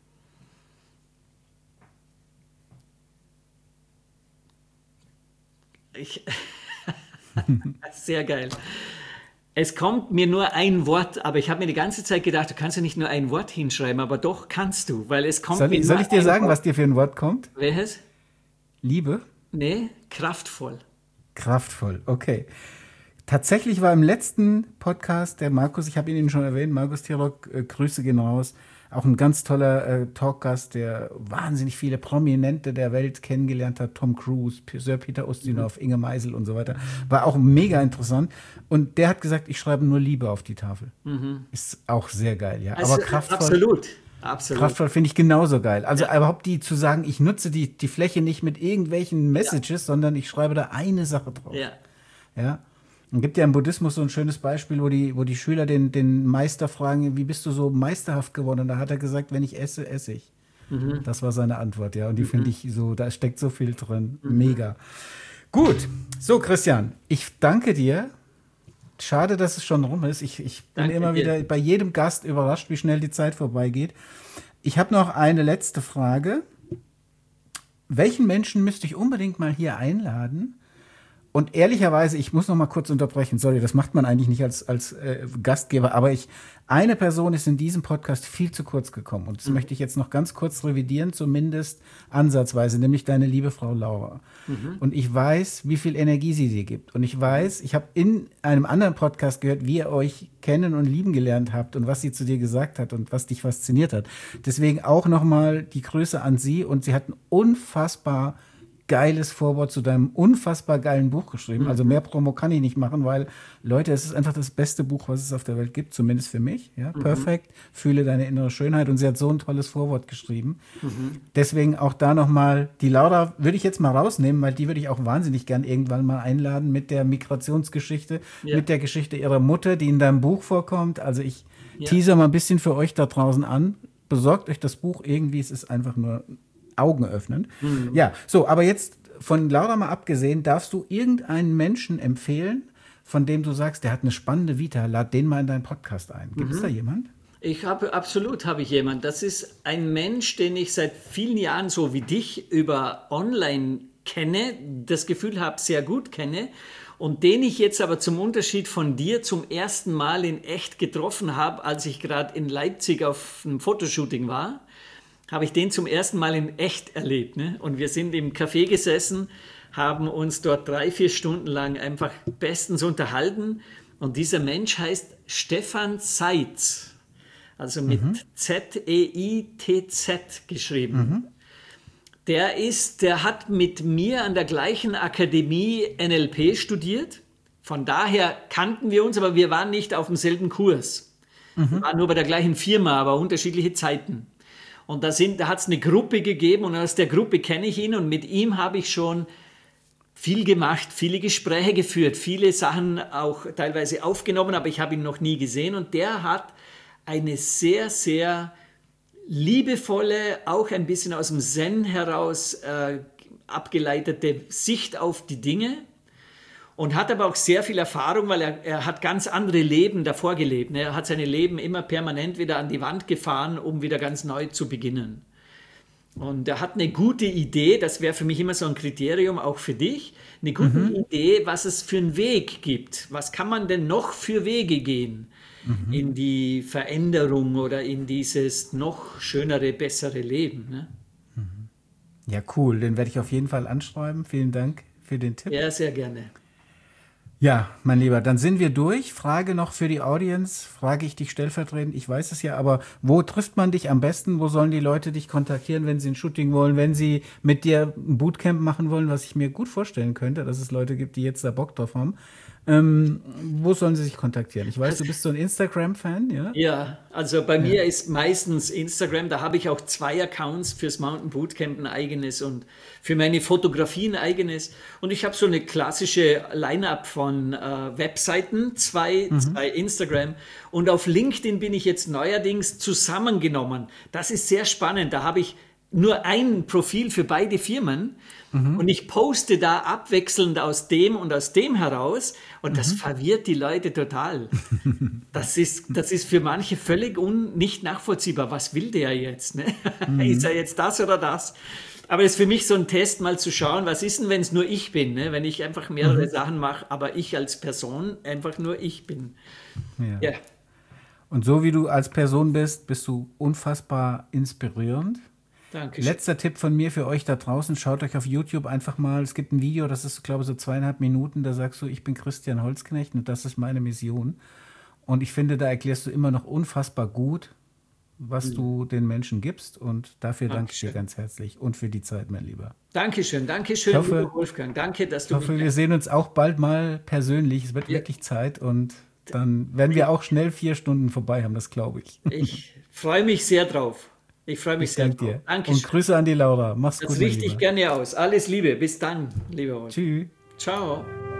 Ich, sehr geil. Es kommt mir nur ein Wort, aber ich habe mir die ganze Zeit gedacht, du kannst ja nicht nur ein Wort hinschreiben, aber doch kannst du, weil es kommt Soll mir ich, soll nur ich dir ein sagen, Wort. was dir für ein Wort kommt? Welches? Liebe? Nee, kraftvoll. Kraftvoll, okay. Tatsächlich war im letzten Podcast der Markus, ich habe ihn Ihnen schon erwähnt, Markus Tirok, äh, Grüße gehen raus, auch ein ganz toller äh, Talkgast, der wahnsinnig viele Prominente der Welt kennengelernt hat, Tom Cruise, P- Sir Peter Ustinov, Inge Meisel und so weiter. War auch mega interessant. Und der hat gesagt, ich schreibe nur Liebe auf die Tafel. Ist auch sehr geil, ja. Also, Aber kraftvoll. absolut, absolut. Kraftvoll finde ich genauso geil. Also überhaupt die zu sagen, ich nutze die, die Fläche nicht mit irgendwelchen Messages, sondern ich schreibe da eine Sache drauf. Ja. Ja. Und gibt ja im Buddhismus so ein schönes Beispiel, wo die, wo die Schüler den, den Meister fragen, wie bist du so meisterhaft geworden? Und da hat er gesagt, wenn ich esse, esse ich. Das war seine Antwort, ja. Und die finde ich so, da steckt so viel drin. Mega. Gut. So, Christian, ich danke dir. Schade, dass es schon rum ist. Ich, ich bin Danke immer dir. wieder bei jedem Gast überrascht, wie schnell die Zeit vorbeigeht. Ich habe noch eine letzte Frage. Welchen Menschen müsste ich unbedingt mal hier einladen? Und ehrlicherweise, ich muss noch mal kurz unterbrechen. Sorry, das macht man eigentlich nicht als, als äh, Gastgeber, aber ich, eine Person ist in diesem Podcast viel zu kurz gekommen. Und das Mhm. möchte ich jetzt noch ganz kurz revidieren, zumindest ansatzweise, nämlich deine liebe Frau Laura. Mhm. Und ich weiß, wie viel Energie sie dir gibt. Und ich weiß, ich habe in einem anderen Podcast gehört, wie ihr euch kennen und lieben gelernt habt und was sie zu dir gesagt hat und was dich fasziniert hat. Deswegen auch noch mal die Grüße an sie. Und sie hat ein unfassbar geiles Vorwort zu deinem unfassbar geilen Buch geschrieben. Also mehr Promo kann ich nicht machen, weil, Leute, es ist einfach das beste Buch, was es auf der Welt gibt, zumindest für mich. Ja, perfekt. Fühle deine innere Schönheit. Und sie hat so ein tolles Vorwort geschrieben. Deswegen auch da nochmal, die Laura würde ich jetzt mal rausnehmen, weil die würde ich auch wahnsinnig gern irgendwann mal einladen mit der Migrationsgeschichte, Ja. mit der Geschichte ihrer Mutter, die in deinem Buch vorkommt. Also ich Ja. teaser mal ein bisschen für euch da draußen an. Besorgt euch das Buch irgendwie, es ist einfach nur Augen öffnend. Ja, so, aber jetzt von Laura mal abgesehen, darfst du irgendeinen Menschen empfehlen, von dem du sagst, der hat eine spannende Vita, lad den mal in deinen Podcast ein. Gibt es da jemand? Ich habe, absolut habe ich jemanden. Das ist ein Mensch, den ich seit vielen Jahren so wie dich über online kenne, das Gefühl habe, sehr gut kenne und den ich jetzt aber zum Unterschied von dir zum ersten Mal in echt getroffen habe, als ich gerade in Leipzig auf einem Fotoshooting war, habe ich den zum ersten Mal in echt erlebt. Ne? Und wir sind im Café gesessen, haben uns dort drei, vier Stunden lang einfach bestens unterhalten. Und dieser Mensch heißt Stefan Seitz, also mit Z E I T Z geschrieben. Der ist, der hat mit mir an der gleichen Akademie N L P studiert. Von daher kannten wir uns, aber wir waren nicht auf demselben Kurs. Wir waren nur bei der gleichen Firma, aber unterschiedliche Zeiten. Und da, sind, da hat es eine Gruppe gegeben und aus der Gruppe kenne ich ihn und mit ihm habe ich schon viel gemacht, viele Gespräche geführt, viele Sachen auch teilweise aufgenommen, aber ich habe ihn noch nie gesehen und der hat eine sehr, sehr liebevolle, auch ein bisschen aus dem Zen heraus äh, abgeleitete Sicht auf die Dinge und hat aber auch sehr viel Erfahrung, weil er, er hat ganz andere Leben davor gelebt. Ne? Er hat seine Leben immer permanent wieder an die Wand gefahren, um wieder ganz neu zu beginnen. Und er hat eine gute Idee, das wäre für mich immer so ein Kriterium, auch für dich, eine gute mhm. Idee, was es für einen Weg gibt. Was kann man denn noch für Wege gehen mhm. in die Veränderung oder in dieses noch schönere, bessere Leben? Ne? Ja, cool. Den werde ich auf jeden Fall anschreiben. Vielen Dank für den Tipp. Ja, sehr gerne. Ja, mein Lieber, dann sind wir durch. Frage noch für die Audience, frage ich dich stellvertretend, ich weiß es ja, aber wo trifft man dich am besten? Wo sollen die Leute dich kontaktieren, wenn sie ein Shooting wollen, wenn sie mit dir ein Bootcamp machen wollen, was ich mir gut vorstellen könnte, dass es Leute gibt, die jetzt da Bock drauf haben. Ähm, wo sollen sie sich kontaktieren? Ich weiß, du bist so ein Instagram-Fan, ja? Ja, also bei ja. mir ist meistens Instagram, da habe ich auch zwei Accounts fürs Mountain Bootcamp ein eigenes und für meine Fotografie ein eigenes. Und ich habe so eine klassische Line-Up von äh, Webseiten, zwei, mhm. zwei Instagram. Und auf LinkedIn bin ich jetzt neuerdings zusammengenommen. Das ist sehr spannend. Da habe ich nur ein Profil für beide Firmen mhm. und ich poste da abwechselnd aus dem und aus dem heraus und mhm. das verwirrt die Leute total. Das ist, das ist für manche völlig un, nicht nachvollziehbar. Was will der jetzt? Ne? Mhm. Ist er jetzt das oder das? Aber das ist für mich so ein Test, mal zu schauen, was ist denn, wenn es nur ich bin? Ne? Wenn ich einfach mehrere mhm. Sachen mache, aber ich als Person einfach nur ich bin. Ja. Ja. Und so wie du als Person bist, bist du unfassbar inspirierend. Dankeschön. Letzter Tipp von mir für euch da draußen, schaut euch auf YouTube einfach mal, es gibt ein Video, das ist, glaube ich, so zweieinhalb Minuten, da sagst du, ich bin Christian Holzknecht und das ist meine Mission. Und ich finde, da erklärst du immer noch unfassbar gut, was mhm. du den Menschen gibst und dafür danke ich dir ganz herzlich und für die Zeit, mein Lieber. Dankeschön, Dankeschön, ich hoffe, lieber Wolfgang, danke, dass du Ich hoffe, wir sehen uns auch bald mal persönlich, es wird ja. wirklich Zeit und dann werden wir auch schnell vier Stunden vorbei haben, das glaube ich. Ich freue mich sehr drauf. Ich freue mich ich sehr danke drauf. Dir. Dankeschön. Und Grüße an die Laura. Mach's das gut. Das richte ich gerne aus. Alles Liebe. Bis dann, lieber Wolf. Tschüss. Ciao.